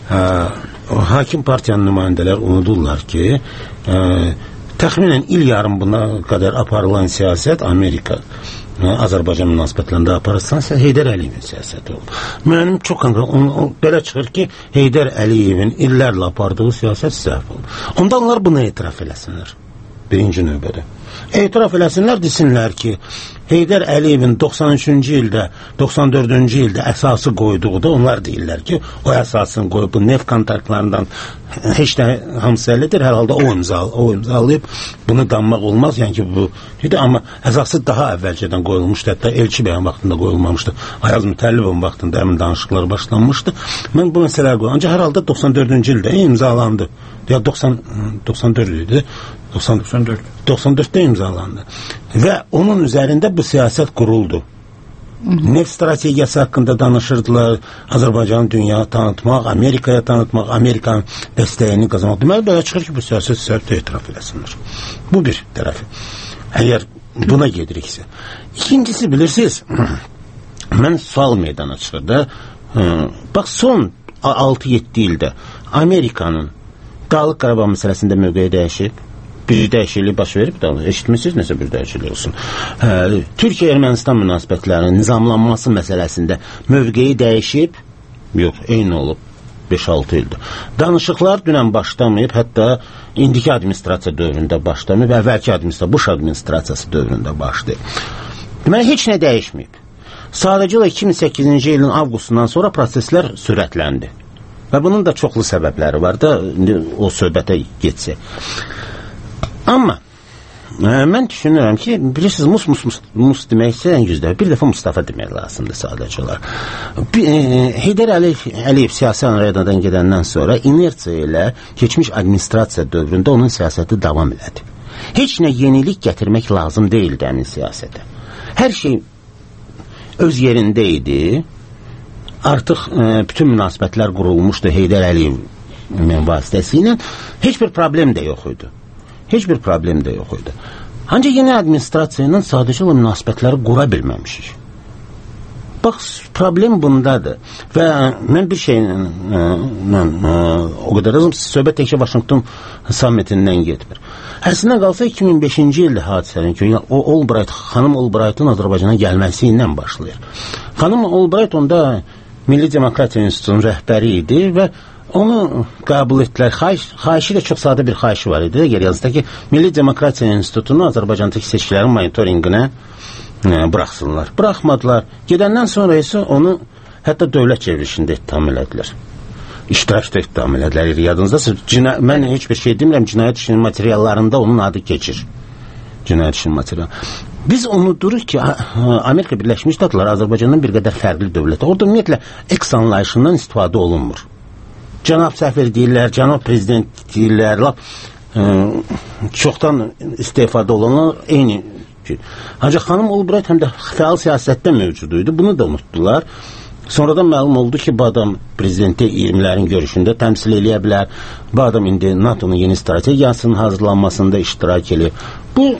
Speaker 17: hakim partiyanın nümayəndələr unudurlar ki, təxminən il yarım buna qədər aparılan siyasət Amerika, Azərbaycan münasibətlərində aparırsansa Heydər Əliyevin siyasəti oldu. Mənim çox konkret, belə çıxır ki, Heydər Əliyevin illərlə apardığı siyasət səhv oldu. Onda onlar buna etiraf eləsinlər. Birinci növbədə. Etiraf eləsinlər, desinlər ki, Heydər Əliyevin doxsan üçüncü ildə, doxsan dördüncü ildə əsası qoyduğu da onlar deyirlər ki, o əsasını qoyub, bu neft kontraktlarından heç də hamısı əllidir, hər halda o, imza, o imzalayıb, bunu danmaq olmaz, yəni ki, bu, amma əsası daha əvvəlcədən qoyulmuşdu, hətta Elçi bəyin vaxtında qoyulmamışdı, Ayaz Mütəllibovun vaxtında əmin danışıqları başlanmışdı, mən bu məsələləri qoyum, ancaq hər halda doxsan dördüncü ildə imzalandı, ya doxsan dörd idi, doxsan dörddə imzalandı və onun üzərində bu siyasət quruldu. Neft strategiyası haqqında danışırdılar, Azərbaycanı dünyaya tanıtmaq, Amerikaya tanıtmaq, Amerikanın dəstəyini qazanmaq. Deməli, belə çıxır ki, bu siyasət səhvdə etiraf eləsinlər. Bu bir tərəfi. Əgər buna gediriksə. İkincisi, bilirsiniz, mən sual meydana çıxır da, bax, son altı yeddi ildə Amerikanın Dağlıq Qarabağ məsələsində mövqeyi dəyişib, bir dəyişiklik baş verib də, eşitmişsiniz nəsə bir dəyişiklik olsun. Türkiyə-Ermənistan münasibətlərinin nizamlanması məsələsində mövqeyi dəyişib, yox, eyni olub, beş altı ildir. Danışıqlar dünən başlamayıb, hətta indiki administrasiya dövründə başlamayıb, əvvəlki administrasiya, Bush administrasiyası dövründə başlayıb. Deməli, heç nə dəyişməyib. Sadəcə də iki min səkkizinci ilin avqustundan sonra proseslər sürətləndi. Və bunun da çoxlu səbəbləri var da, o söhbətə getsək. Amma mən düşünürəm ki, bilirsiniz, mus mus mus, mus deməksə ən güzdə, bir dəfə Mustafa demək lazımdır sadəcə olaraq. Heydər Əliyev siyasi anrayadadan gedəndən sonra inersiya ilə keçmiş administrasiya dövründə onun siyasəti davam elədi. Heç nə yenilik gətirmək lazım deyildi həmin siyasətə. Hər şey öz yerində idi. Artıq e, bütün münasibətlər qurulmuşdu Heydər Əliyev vasitəsilə. Heç bir problem də yox idi. Heç bir problem də yox idi. Ancaq yeni administrasiya ilə sadəcə o münasibətləri qura bilməmişik. Bax, problem bundadır. Və mən bir şey e, mən, e, o qədər azım, söhbət təkcə Vaşinqton sammitindən getmir. Əslində qalsa iki min beşinci ildə hadisələrin ki, o Albright, xanım Albright'ın Azərbaycana gəlməsi ilə başlayır. Xanım Albright onda Milli Demokratiya İnstitutunun rəhbəri idi və onu qəbul etdilər. Xahiş, xahişi də çox sadə bir xahişi var idi. Geri yazıda ki, Milli Demokratiya İnstitutunu Azərbaycandakı seçkilərin monitorinqinə e, buraxsınlar. Buraxmadılar. Gedəndən sonra isə onu hətta dövlət çevrilişində ittiham elədilər. İştirakda ittiham elədilər. Yadınızda, cina, mən heç bir şey demirəm, cinayət işinin materiallarında onun adı keçir. Cinayət işinin materialları. Biz unuduruq ki, Amerika Birləşmiş Ştatları Azərbaycandan bir qədər fərqli dövlət. Orada ümumiyyətlə eks anlayışından istifadə olunmur. Cənab səfir deyirlər, cənab prezident deyirlər, lap e, çoxdan istifade olanlar eyni ki. Ancaq xanım Albright həm də fəal siyasətdə mövcud idi. Bunu da unutdular. Sonradan məlum oldu ki, bu adam prezidenti iyirmilərin görüşündə təmsil eləyə bilər. Bu adam indi NATO'nun yeni strategiyasının hazırlanmasında iştirak edir. Bu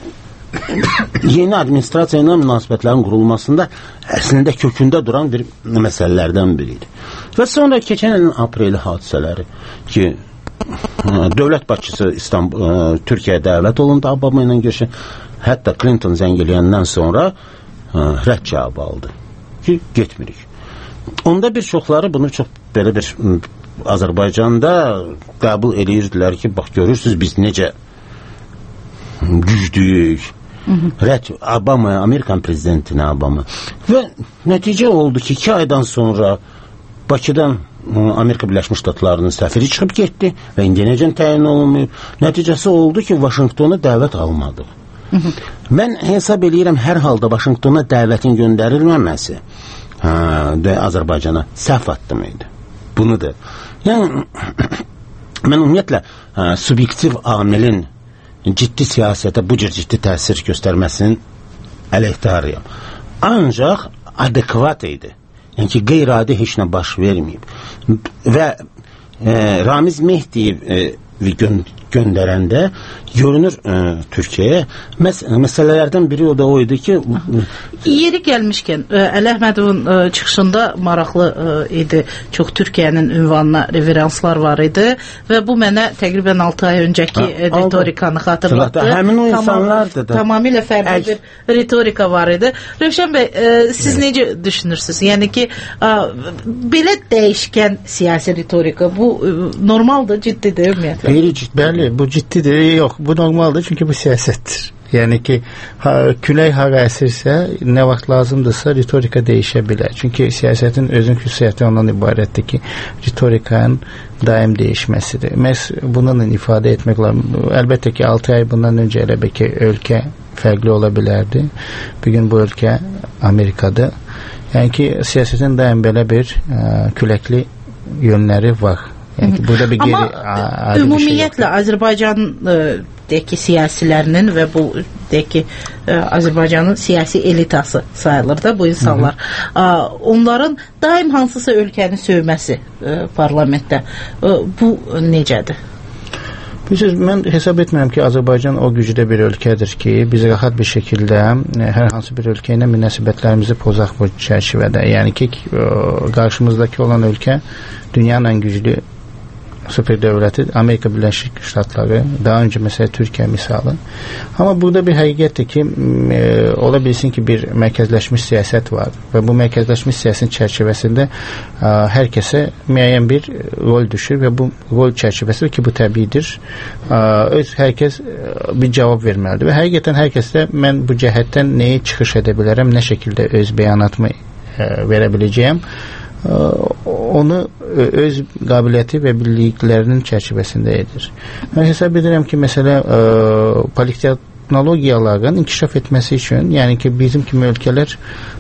Speaker 17: yeni administrasiya ilə münasibətlərin qurulmasında əslində kökündə duran bir məsələlərdən biridir. Və sonra keçən ilin apreli hadisələri ki, dövlət başçısı İstanbul, Türkiyə dəvət olundu Obama ilə görüşə, hətta Clinton zəng eləyəndən sonra rədd cavabı aldı ki, getmirik. Onda bir çoxları bunu çox belə bir Azərbaycanda qəbul edirdilər ki, bax görürsünüz biz necə güclüyük. Rədd Obama, Amerikan prezidentinə Obama. Və nəticə oldu ki, iki aydan sonra Bakıdan Amerika Birləşmiş Ştatlarının səfiri çıxıb getdi və indi necə təyin olunmuyor. Nəticəsi oldu ki, Vaşinqtona dəvət almadıq. Mən hesab eləyirəm, hər halda Vaşinqtona dəvətin göndərilməməsi hə, Azərbaycana səhv addım idi. Bunu da. Yəni, mən ümumiyyətlə hə, subyektiv amilin ciddi siyasətə bu cür ciddi təsir göstərməsinin əleyhdarıyam. Ancaq adekvat idi. Yəni ki, qeyri-adi heç nə baş verməyib. Və e, Ramiz Mehdiyevi göndərəndə görünür ə, Türkiyəyə. Məs məsələlərdən biri o da o idi ki,
Speaker 1: yeri gəlmişkən Əli Əhmədovun ə, çıxışında maraqlı ə, idi. Çox Türkiyənin ünvanına reveranslar var idi və bu mənə təqribən altı ay öncəki ha, ritorikanı xatırlatdı.
Speaker 17: Həmin o insanlardır da.
Speaker 1: Tamamilə fərqli bir ritorika var idi. Rövşən bəy, ə, siz evet. necə düşünürsünüz? Yəni ki, ə, belə dəyişkən siyasi ritorika bu ə, normaldır, ciddidir ümumiyyətlə.
Speaker 18: Ciddi, bəli, bu ciddidir. Yox, bu normaldır çünki bu siyasətdir. Yəni ki, ha, külək hara əsirsə, nə vaxt lazımdırsa ritorika dəyişə bilər. Çünki siyasətin özün xüsusiyyəti ondan ibarətdir ki, ritorikanın daim dəyişməsidir. Məhz bununla ifadə etmək lazım. Əlbəttə ki, altı ay bundan öncə elə ki, ölkə fərqli ola bilərdi. Bugün bu ölkə Amerikadır. Yəni ki, siyasətin daim belə bir ə, küləkli yönləri var. Yəni ki, burada bir geri
Speaker 1: amma ümumiyyətlə şey Azərbaycandakı siyasilərinin və bu ki Azərbaycanın siyasi elitası sayılır da bu insanlar. Hı -hı. Onların daim hansısa ölkəni sövməsi parlamentdə bu necədir?
Speaker 18: Bilirsiniz, mən hesab etmirəm ki, Azərbaycan o gücdə bir ölkədir ki, biz rahat bir şəkildə hər hansı bir ölkə ilə münasibətlərimizi pozaq bu çərçivədə. Yəni ki, qarşımızdakı olan ölkə dünyanın ən güclü süper dövləti Amerika Birləşik Ştatları, daha öncə məsələn Türkiyə misalı. Amma burada bir həqiqətdir ki, e, ola bilsin ki, bir mərkəzləşmiş siyasət var və bu mərkəzləşmiş siyasətin çərçivəsində e, hər kəsə müəyyən bir rol düşür və bu rol çərçivəsidir ki, bu təbiidir. E, öz hər kəs bir cavab verməlidir və həqiqətən hər kəsdə mən bu cəhətdən nəyə çıxış edə bilərəm, nə şəkildə öz bəyanatımı e, verə biləcəyəm, onu öz qabiliyyəti və biliklərinin çərçivəsində edir. Mən hesab edirəm ki, məsələ polittexnologiyaların inkişaf etməsi üçün, yəni ki, bizim kimi ölkələr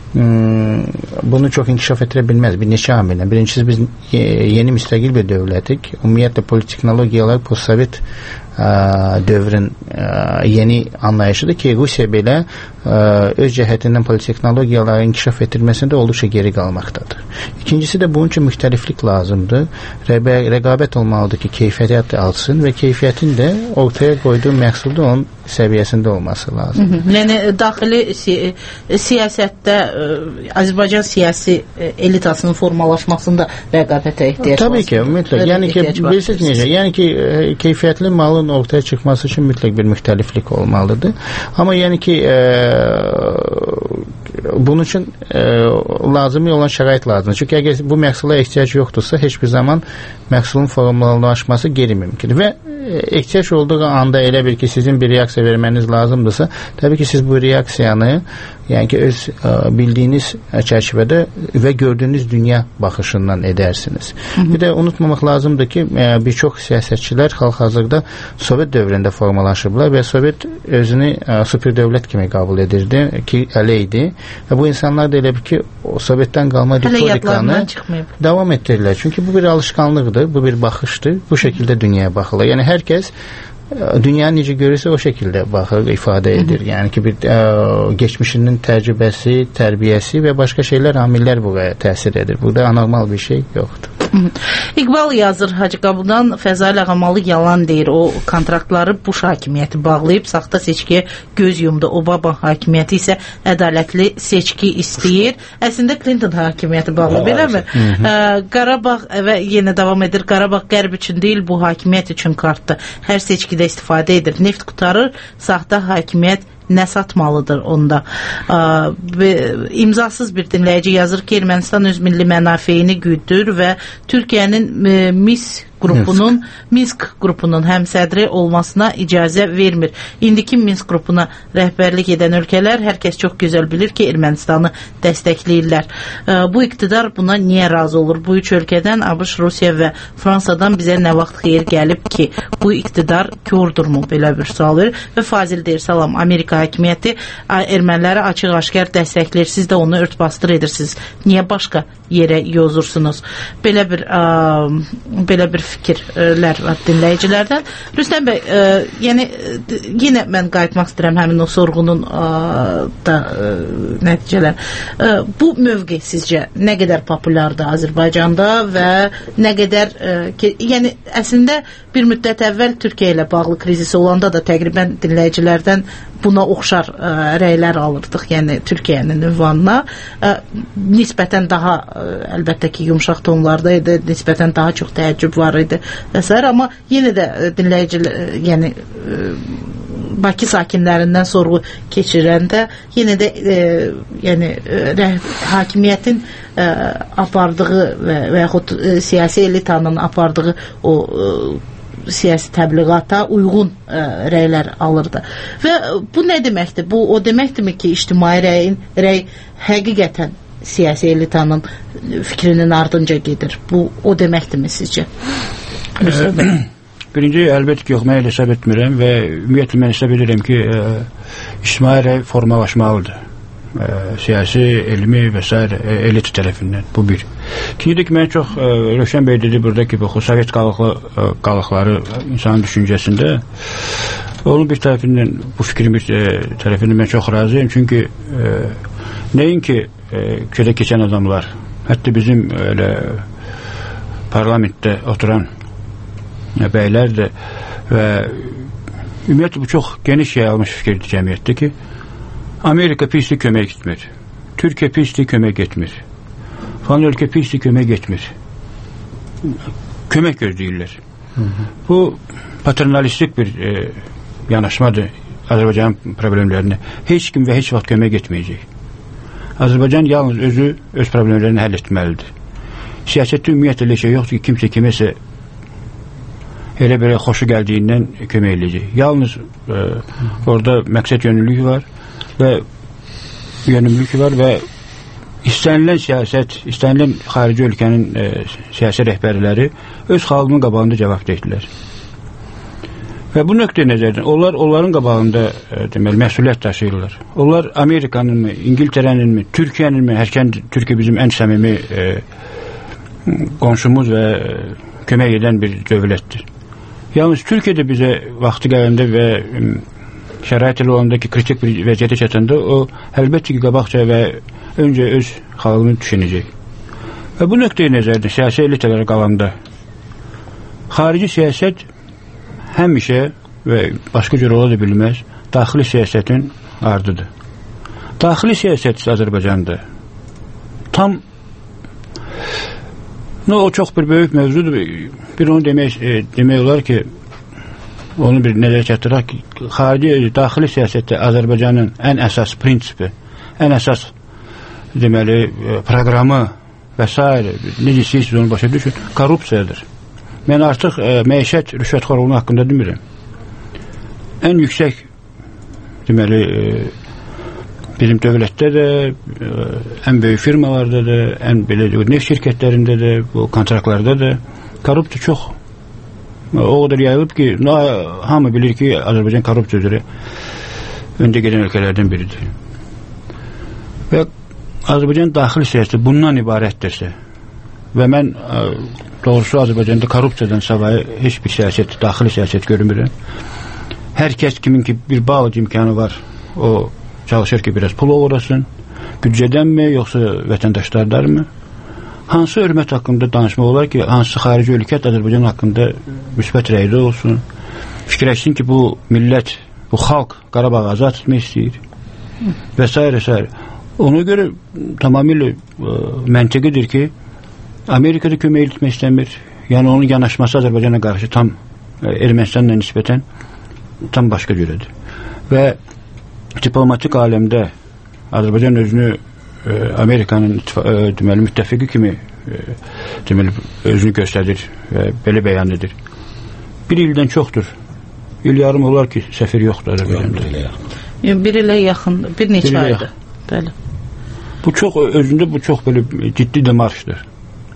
Speaker 18: bunu çox inkişaf etdirə bilməz. Bir neçə amillə. Birincisi, biz yeni müstəqil bir dövlətik. Ümumiyyətlə, polittexnologiyalar postsovet dövrün yeni anlayışıdır ki, Rusiya belə öz cəhətindən polittexnologiyaları inkişaf etdirməsində olduqca geri qalmaqdadır. İkincisi də bunun üçün müxtəliflik lazımdır. Rəqabət olmalıdır ki, keyfiyyət alsın və keyfiyyətin də ortaya qoyduğu məhsulda onun səviyyəsində olması lazımdır.
Speaker 1: Yəni, daxili si siyasətdə Azərbaycan siyasi elitasının formalaşmasında rəqabətə ehtiyac var.
Speaker 18: Tabii ki, mütləq. Yəni ki, bilirsiniz necə? Yəni ki, keyfiyyətli malın ortaya çıxması üçün mütləq bir müxtəliflik olmalıdır. Amma yəni ki, e, bunun üçün e, lazımi olan şərait lazımdır. Çünki əgər bu məhsula ehtiyac yoxdursa, heç bir zaman məhsulun formalaşması qeyri-mümkündür. Və ehtiyac olduğu anda elə bil ki, sizin bir reaksiya verməniz lazımdırsa, təbii ki, siz bu reaksiyanı, yəni ki, öz ə, bildiyiniz çərçivədə və gördüyünüz dünya baxışından edərsiniz. Hı -hı. Bir də unutmamaq lazımdır ki, ə, bir çox siyasətçilər xalq-hazırda Sovet dövründə formalaşıblar və Sovet özünü ə, super dövlət kimi qəbul edirdi ki, ələ idi. Və bu insanlar da elə bir ki, o Sovetdən qalma ritorikanı davam etdirirlər. Çünki bu bir alışqanlıqdır, bu bir baxışdır. Bu şəkildə dünyaya baxırlar. Yəni hər kəs dünyanı necə görürsə o şəkildə baxır, ifadə edir. Hı -hı. Yəni ki, bir ə, geçmişinin təcrübəsi, tərbiyəsi və başqa şeylər, amillər buraya təsir edir. Burada anormal bir şey yoxdur.
Speaker 1: İqbal yazır Hacıqabıdan, Fəzail Ağamalı yalan deyir. O kontraktları Bush hakimiyyəti bağlayıb saxta seçkiyə göz yumdu. Obama hakimiyyəti isə ədalətli seçki istəyir. Əslində Clinton hakimiyyəti bağlayıb, eləmi? Qarabağ və yenə davam edir. Qarabağ qərb üçün deyil, bu hakimiyyət üçün kartdır. Hər seçkidə istifadə edir. Neft qutarır, saxta hakimiyyət nə satmalıdır onda. İmzasız bir dinləyici yazır ki, Ermənistan öz milli mənafeyini güdür və Türkiyənin e, mis qrupunun, Minsk qrupunun həmsədri olmasına icazə vermir. İndiki Minsk qrupuna rəhbərlik edən ölkələr hər kəs çox gözəl bilir ki, Ermənistanı dəstəkləyirlər. E, bu iqtidar buna niyə razı olur? Bu üç ölkədən ABŞ, Rusiya və Fransadan bizə nə vaxt xeyir gəlib ki, bu iqtidar kördürmü? Belə bir sual verir. Və Fazil deyir, salam, Amerika hakimiyyəti erməniləri açıq-aşkar dəstəkləyir. Siz də onu ört-bastır edirsiniz. Niyə başqa yerə yozursunuz? Belə bir ə, belə bir fikirlər var dinləyicilərdən. Rüstəm bəy, ə, yəni yenə mən qayıtmaq istəyirəm həmin o sorğunun ə, da ə, nəticələr. Ə, bu mövqe sizcə nə qədər populyardır Azərbaycanda və nə qədər ə, ki, yəni əslində bir müddət əvvəl Türkiyə ilə bağlı krizis olanda da təqribən dinləyicilərdən buna oxşar ə, rəylər alırdıq, yəni Türkiyənin ünvanına ə, nisbətən daha ə, əlbəttə ki yumşaq tonlarda idi, nisbətən daha çox təəccüb var idi və s. amma yenə də ə, dinləyicilər, yəni ə, Bakı sakinlərindən sorğu keçirəndə yenə də ə, yəni ə, hakimiyyətin ə, apardığı və, və yaxud ə, siyasi elitanın apardığı o ə, siyasi təbliğata uyğun ə, rəylər alırdı. Və bu nə deməkdir? Bu o deməkdirmi ki, ictimai rəyin rəy həqiqətən siyasi elitanın fikrinin ardınca gedir? Bu o deməkdirmi sizcə?
Speaker 15: Birinci, əlbəttə ki, yox, mən elə hesab etmirəm və ümumiyyətlə mən hesab edirəm ki, ə, ictimai rəy formalaşmalıdır. Ə, siyasi, elmi və s. elit tərəfindən. Bu bir. İkincidir ki, mən çox ə, Rövşən bəy dedi burada ki, bu Sovet qalıqlı, ə, qalıqları insanın düşüncəsində onun bir tərəfindən, bu fikrin bir ə, tərəfindən mən çox razıyım. Çünki ə, nəinki ködə keçən adamlar, hətta bizim elə parlamentdə oturan ə, bəylər də və ümumiyyətlə bu çox geniş yayılmış fikirdir cəmiyyətdə ki, Amerika pislik kömək etmir. Türkiyə pislik kömək etmir. Falan ölkə pislik kömək etmir. Kömək gözləyirlər. Hı -hı. Bu paternalistik bir e, yanaşmadır Azərbaycanın problemlərinə. Heç kim və heç vaxt kömək etməyəcək. Azərbaycan yalnız özü öz problemlərini həll etməlidir. Siyasətdə ümumiyyətlə elə şey yoxdur ki, kimsə kiməsə elə belə xoşu gəldiyindən kömək edəcək. Yalnız e, orada məqsəd yönlülük var və yönümlülük var və istənilən siyasət, istənilən xarici ölkənin e, siyasi rəhbərləri öz xalqının qabağında cavabdehdirlər. Və bu nöqtə nəzərdən onlar onların qabağında e, deməli məsuliyyət daşıyırlar. Onlar Amerikanın mı, İngiltərənin mi, Türkiyənin mi, hərkən Türkiyə bizim ən səmimi e, qonşumuz və e, kömək edən bir dövlətdir. Yalnız Türkiyədə bizə vaxtı gələndə və e, şərait ilə olanda ki, kritik bir vəziyyətə çatanda o əlbəttə ki, qabaqca və öncə öz xalqını düşünəcək. Və bu nöqtəyə nəzərdə siyasi elitələrə qalanda xarici siyasət həmişə və başqa cür ola da bilməz, daxili siyasətin ardıdır. Daxili siyasət Azərbaycanda tam no, o çox bir böyük mövzudur. Bir onu demək, e, demək olar ki, onu bir nəzərə çatdıraq ki, xarici, daxili siyasətdə Azərbaycanın ən əsas prinsipi, ən əsas deməli, proqramı və s. necə siz onu başa düşün, korrupsiyadır. Mən artıq e, məişət rüşvətxorluğu haqqında demirəm. Ən yüksək deməli e, bizim dövlətdə də e, ən böyük firmalarda da, ən belə neft şirkətlərində də, bu kontraktlarda da korrupsiya çox o qədər yayılıb ki, hamı bilir ki, Azərbaycan korrupsiya üzrə öndə gedən ölkələrdən biridir. Və Azərbaycan daxili siyasəti bundan ibarətdirsə və mən doğrusu Azərbaycanda korrupsiyadan savayı heç bir siyasət, daxili siyasət görmürəm. Hər kəs kimin ki bir bağlı imkanı var, o çalışır ki, biraz pul uğrasın, büdcədənmi, yoxsa vətəndaşlardanmı? Hansı hörmət haqqında danışmaq olar ki, hansı xarici ölkə Azərbaycan haqqında müsbət rəydə olsun, fikirləşsin ki, bu millət, bu xalq Qarabağı azad etmək istəyir və s. və s. Ona görə tamamilə ə, məntiqidir ki, Amerikada kömək etmək istəmir. Yəni onun yanaşması Azərbaycana qarşı tam ə, Ermənistanla nisbətən tam başqa cürədir. Və diplomatik aləmdə Azərbaycan özünü ə, Amerikanın ə, deməli müttəfiqi kimi ə, deməli özünü göstərir və belə bəyan edir. Bir ildən çoxdur. İl yarım olar ki, səfir yoxdur Azərbaycanda.
Speaker 1: Bir ilə yaxın, bir neçə aydır. Bəli.
Speaker 15: Bu çox özündə bu çox belə ciddi demarşdır.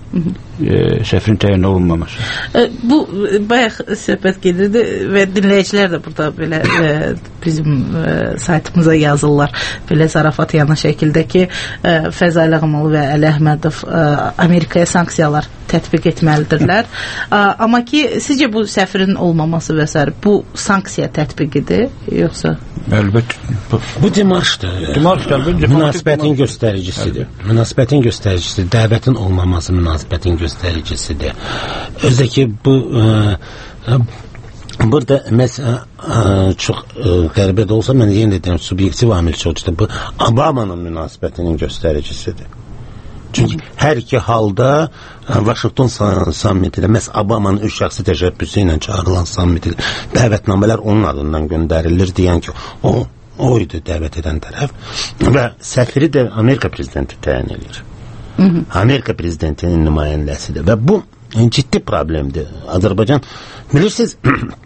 Speaker 15: e, səfirin təyin olunmaması.
Speaker 1: Bu bayaq söhbət gedirdi və dinləyicilər də burada belə e, bizim e, saytımıza yazırlar belə zarafat yana şəkildə ki e, Fəzail Ağamalı və Əli Əhmədov e, Amerikaya sanksiyalar tətbiq etməlidirlər. e, amma ki sizcə bu səfirin olmaması və s. bu sanksiya tətbiqidir yoxsa?
Speaker 15: Əlbəttə.
Speaker 17: Bu, bu demarşdır.
Speaker 15: Demarşdır.
Speaker 17: Münasibətin göstəricisidir. Münasibətin göstəricisidir. Dəvətin olmaması münasibətin göstəricisidir. Özdə ki bu e, burada məsələ çox e, qəribə də olsa mən yenə deyirəm subyektiv amil çoxdur. Bu Obamanın münasibətinin göstəricisidir. Çünki hər iki halda Washington sammitidə məhz Obamanın üç şəxsi təşəbbüsü ilə çağırılan sammiti dəvətnamələr onun adından göndərilir deyən ki o, o idi dəvət edən tərəf və səfiri də Amerika prezidenti təyin edir. Hı -hı. Amerika prezidentinin nümayəndəsidir və bu ciddi problemdir. Azərbaycan bilirsiniz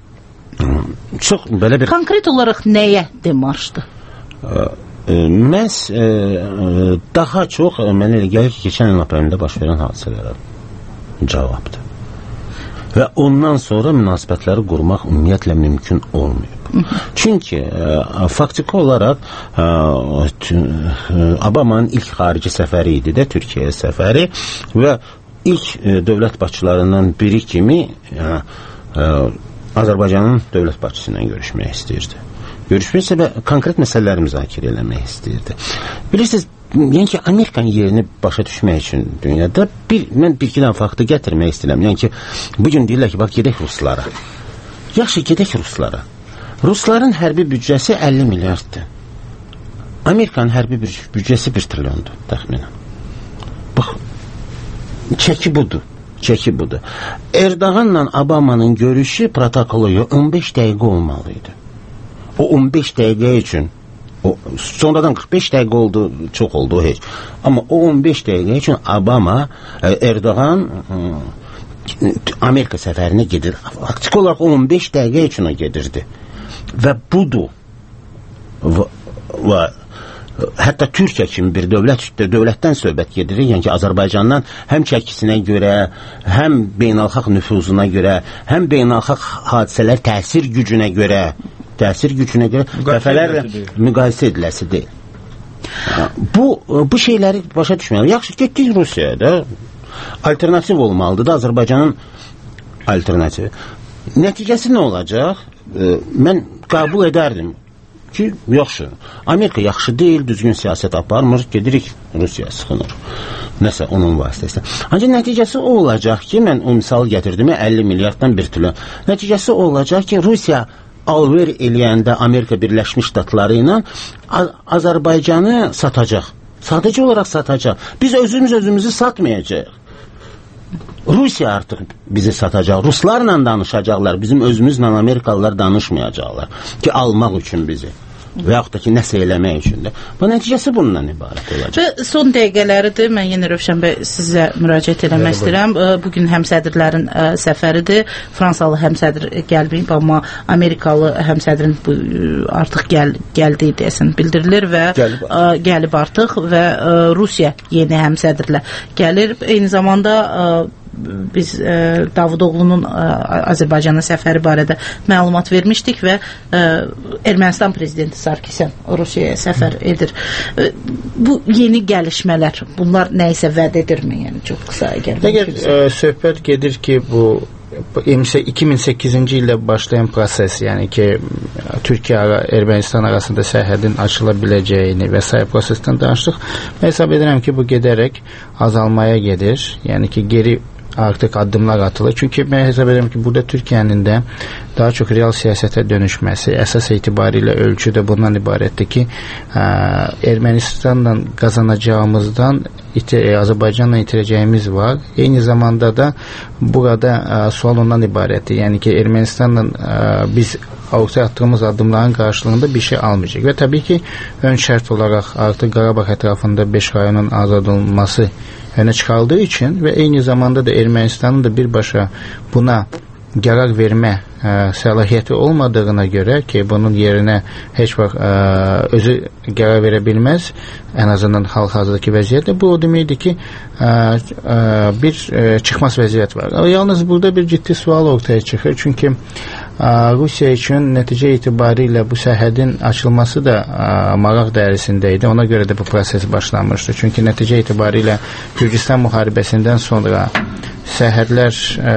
Speaker 17: çox belə bir
Speaker 1: konkret olaraq nəyə demarşdır?
Speaker 17: Məhz e, daha çox mənə elə gəlir ki, keçən il aprelində baş verən hadisələrə cavabdır. Və ondan sonra münasibətləri qurmaq ümumiyyətlə mümkün olmayıb. Çünki e, faktiki olaraq e, Obamanın ilk xarici səfəri idi də, Türkiyəyə səfəri və ilk e, dövlət başçılarından biri kimi e, e, Azərbaycanın dövlət başçısı ilə görüşmək istəyirdi. Görüşməysə və konkret məsələləri müzakirə eləmək istəyirdi. Bilirsiniz, yəni ki, Amerikanın yerini başa düşmək üçün dünyada bir, mən bir-iki dənə faktı gətirmək istəyirəm. Yəni ki, bugün deyirlər ki, bax, gedək Ruslara. Yaxşı, gedək Ruslara. Rusların hərbi büdcəsi əlli milyarddır. Amerikanın hərbi büdcəsi bir trilyondur, təxminən. Bax, çəki budur. Çəki budur. Erdoğanla Obamanın görüşü protokolu on beş dəqiqə olmalıydı. O on beş dəqiqə üçün o, sonradan qırx beş dəqiqə oldu, çox oldu o heç. Amma o on beş dəqiqə üçün Obama, Erdoğan Amerika səfərinə gedir. Faktik olaraq on beş dəqiqə üçün o gedirdi. Və budur. Və, və hətta Türkiyə kimi bir dövlət, dövlətdən söhbət gedir. Yəni ki, Azərbaycandan həm çəkisinə görə, həm beynəlxalq nüfuzuna görə, həm beynəlxalq hadisələr təsir gücünə görə təsir gücünə görə dəfələrlə müqayisə ediləsi deyil. Bu, bu şeyləri başa düşməyəm. Yaxşı, getdik Rusiyaya da. Alternativ olmalıdır da Azərbaycanın alternativi. Nəticəsi nə olacaq? Mən qəbul edərdim ki, yaxşı. Amerika yaxşı deyil, düzgün siyasət aparmır, gedirik Rusiyaya sıxınır. Nəsə, onun vasitəsilə. Ancaq nəticəsi o olacaq ki, mən o misalı gətirdim, əlli milyarddan bir trilyon. Nəticəsi o olacaq ki, Rusiya alver eləyəndə Amerika Birləşmiş Ştatları ilə Azərbaycanı satacaq. Sadəcə olaraq satacaq. Biz özümüz özümüzü satmayacaq. Rusiya artıq bizi satacaq. Ruslarla danışacaqlar. Bizim özümüzlə Amerikalılar danışmayacaqlar ki, almaq üçün bizi. Və yaxud da ki, nəsə eləmək üçün də. Bu nəticəsi bundan ibarət olacaq.
Speaker 1: Və son dəqiqələridir. Mən yenə Rövşən bəy sizə müraciət eləmək istəyirəm. Bugün həmsədrlərin ə, səfəridir. Fransalı həmsədr gəlməyib, amma Amerikalı həmsədrin bu, artıq gəl, gəldiyi deyəsən bildirilir və gəlib, ə, gəlib artıq və ə, Rusiya yeni həmsədrlə gəlir. Eyni zamanda ə, biz e, Davudoğlu'nun e, Azərbaycana səfəri barədə məlumat vermişdik və e, Ermənistan prezidenti Sarkisyan Rusiyaya səfər edir. E, bu yeni gəlişmələr, bunlar nə isə vəd edirmi? Yəni çox qısa əgər.
Speaker 18: Əgər e, söhbət gedir ki, bu iki min səkkizinci ildə başlayan proses, yəni ki, Türkiyə ilə Ermənistan arasında sərhədin açıla biləcəyini və s. prosesdən danışdıq. Mən hesab edirəm ki, bu gedərək azalmaya gedir. Yəni ki, geri artıq addımlar atılır. Çünki mən hesab edirəm ki, burada Türkiyənin də daha çox real siyasətə dönüşməsi, əsas etibarilə ölçü də bundan ibarətdir ki, ə, Ermənistanla qazanacağımızdan iti, Azərbaycanla itirəcəyimiz var. Eyni zamanda da burada ə, sual ondan ibarətdir. Yəni ki, Ermənistanla ə, biz ortaya attığımız addımların qarşılığında bir şey almayacaq. Və təbii ki, ön şərt olaraq artıq Qarabağ ətrafında beş rayonun azad olunması önə çıxarıldığı üçün və eyni zamanda da Ermənistanın da birbaşa buna qərar vermə ə, səlahiyyəti olmadığına görə ki, bunun yerinə heç vaxt ə, özü qərar verə bilməz, ən azından hal-hazırdakı vəziyyətdə. Bu o deməkdir ki, ə, ə, bir ə, çıxmaz vəziyyət var. Yalnız burada bir ciddi sual ortaya çıxır. Çünki ə, Rusiya üçün nəticə itibarilə bu sərhədin açılması da ə, maraq dəyərisində idi. Ona görə də bu proses başlanmışdı. Çünki nəticə itibarilə Gürcüstan müharibəsindən sonra sərhədlər ə,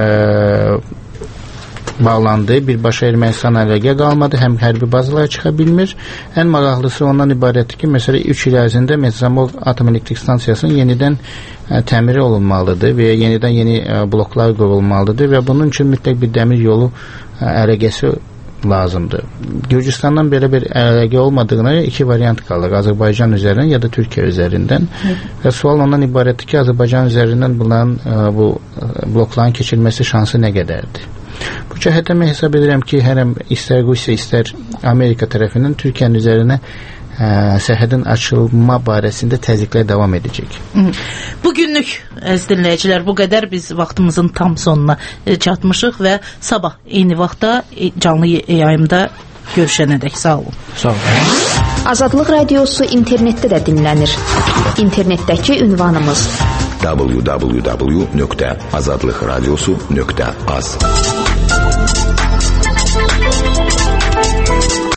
Speaker 18: bağlandı. Birbaşa Ermənistan əlaqə qalmadı. Həm hərbi bazalara çıxa bilmir. Ən maraqlısı ondan ibarətdir ki, məsələn, üç il ərzində Metsamor atom elektrik stansiyasının yenidən ə, təmiri olunmalıdır və yenidən yeni ə, bloklar qurulmalıdır və bunun üçün mütləq bir dəmir yolu ə, əlaqəsi lazımdır. Gürcüstandan belə bir əlaqə olmadığına iki variant qalır. Azərbaycan üzərindən ya da Türkiyə üzərindən. Hı. Və sual ondan ibarətdir ki, Azərbaycan üzərindən bunların ə, bu ə, blokların keçirilməsi şansı nə qədərdir? Bu cəhətdən mən hesab edirəm ki, hərəm istər Rusiya, istər Amerika tərəfindən Türkiyənin üzərinə ə, sərhədin açılma barəsində təzyiqlər davam edəcək.
Speaker 1: Bugünlük əziz dinləyicilər, bu qədər biz vaxtımızın tam sonuna çatmışıq və sabah eyni vaxtda canlı yayımda görüşənədək. Sağ olun.
Speaker 18: Sağ olun.
Speaker 2: Azadlıq Radiosu internetdə də dinlənir. İnternetdəki ünvanımız
Speaker 4: w w w nöqtə azadlıqradiosu nöqtə az.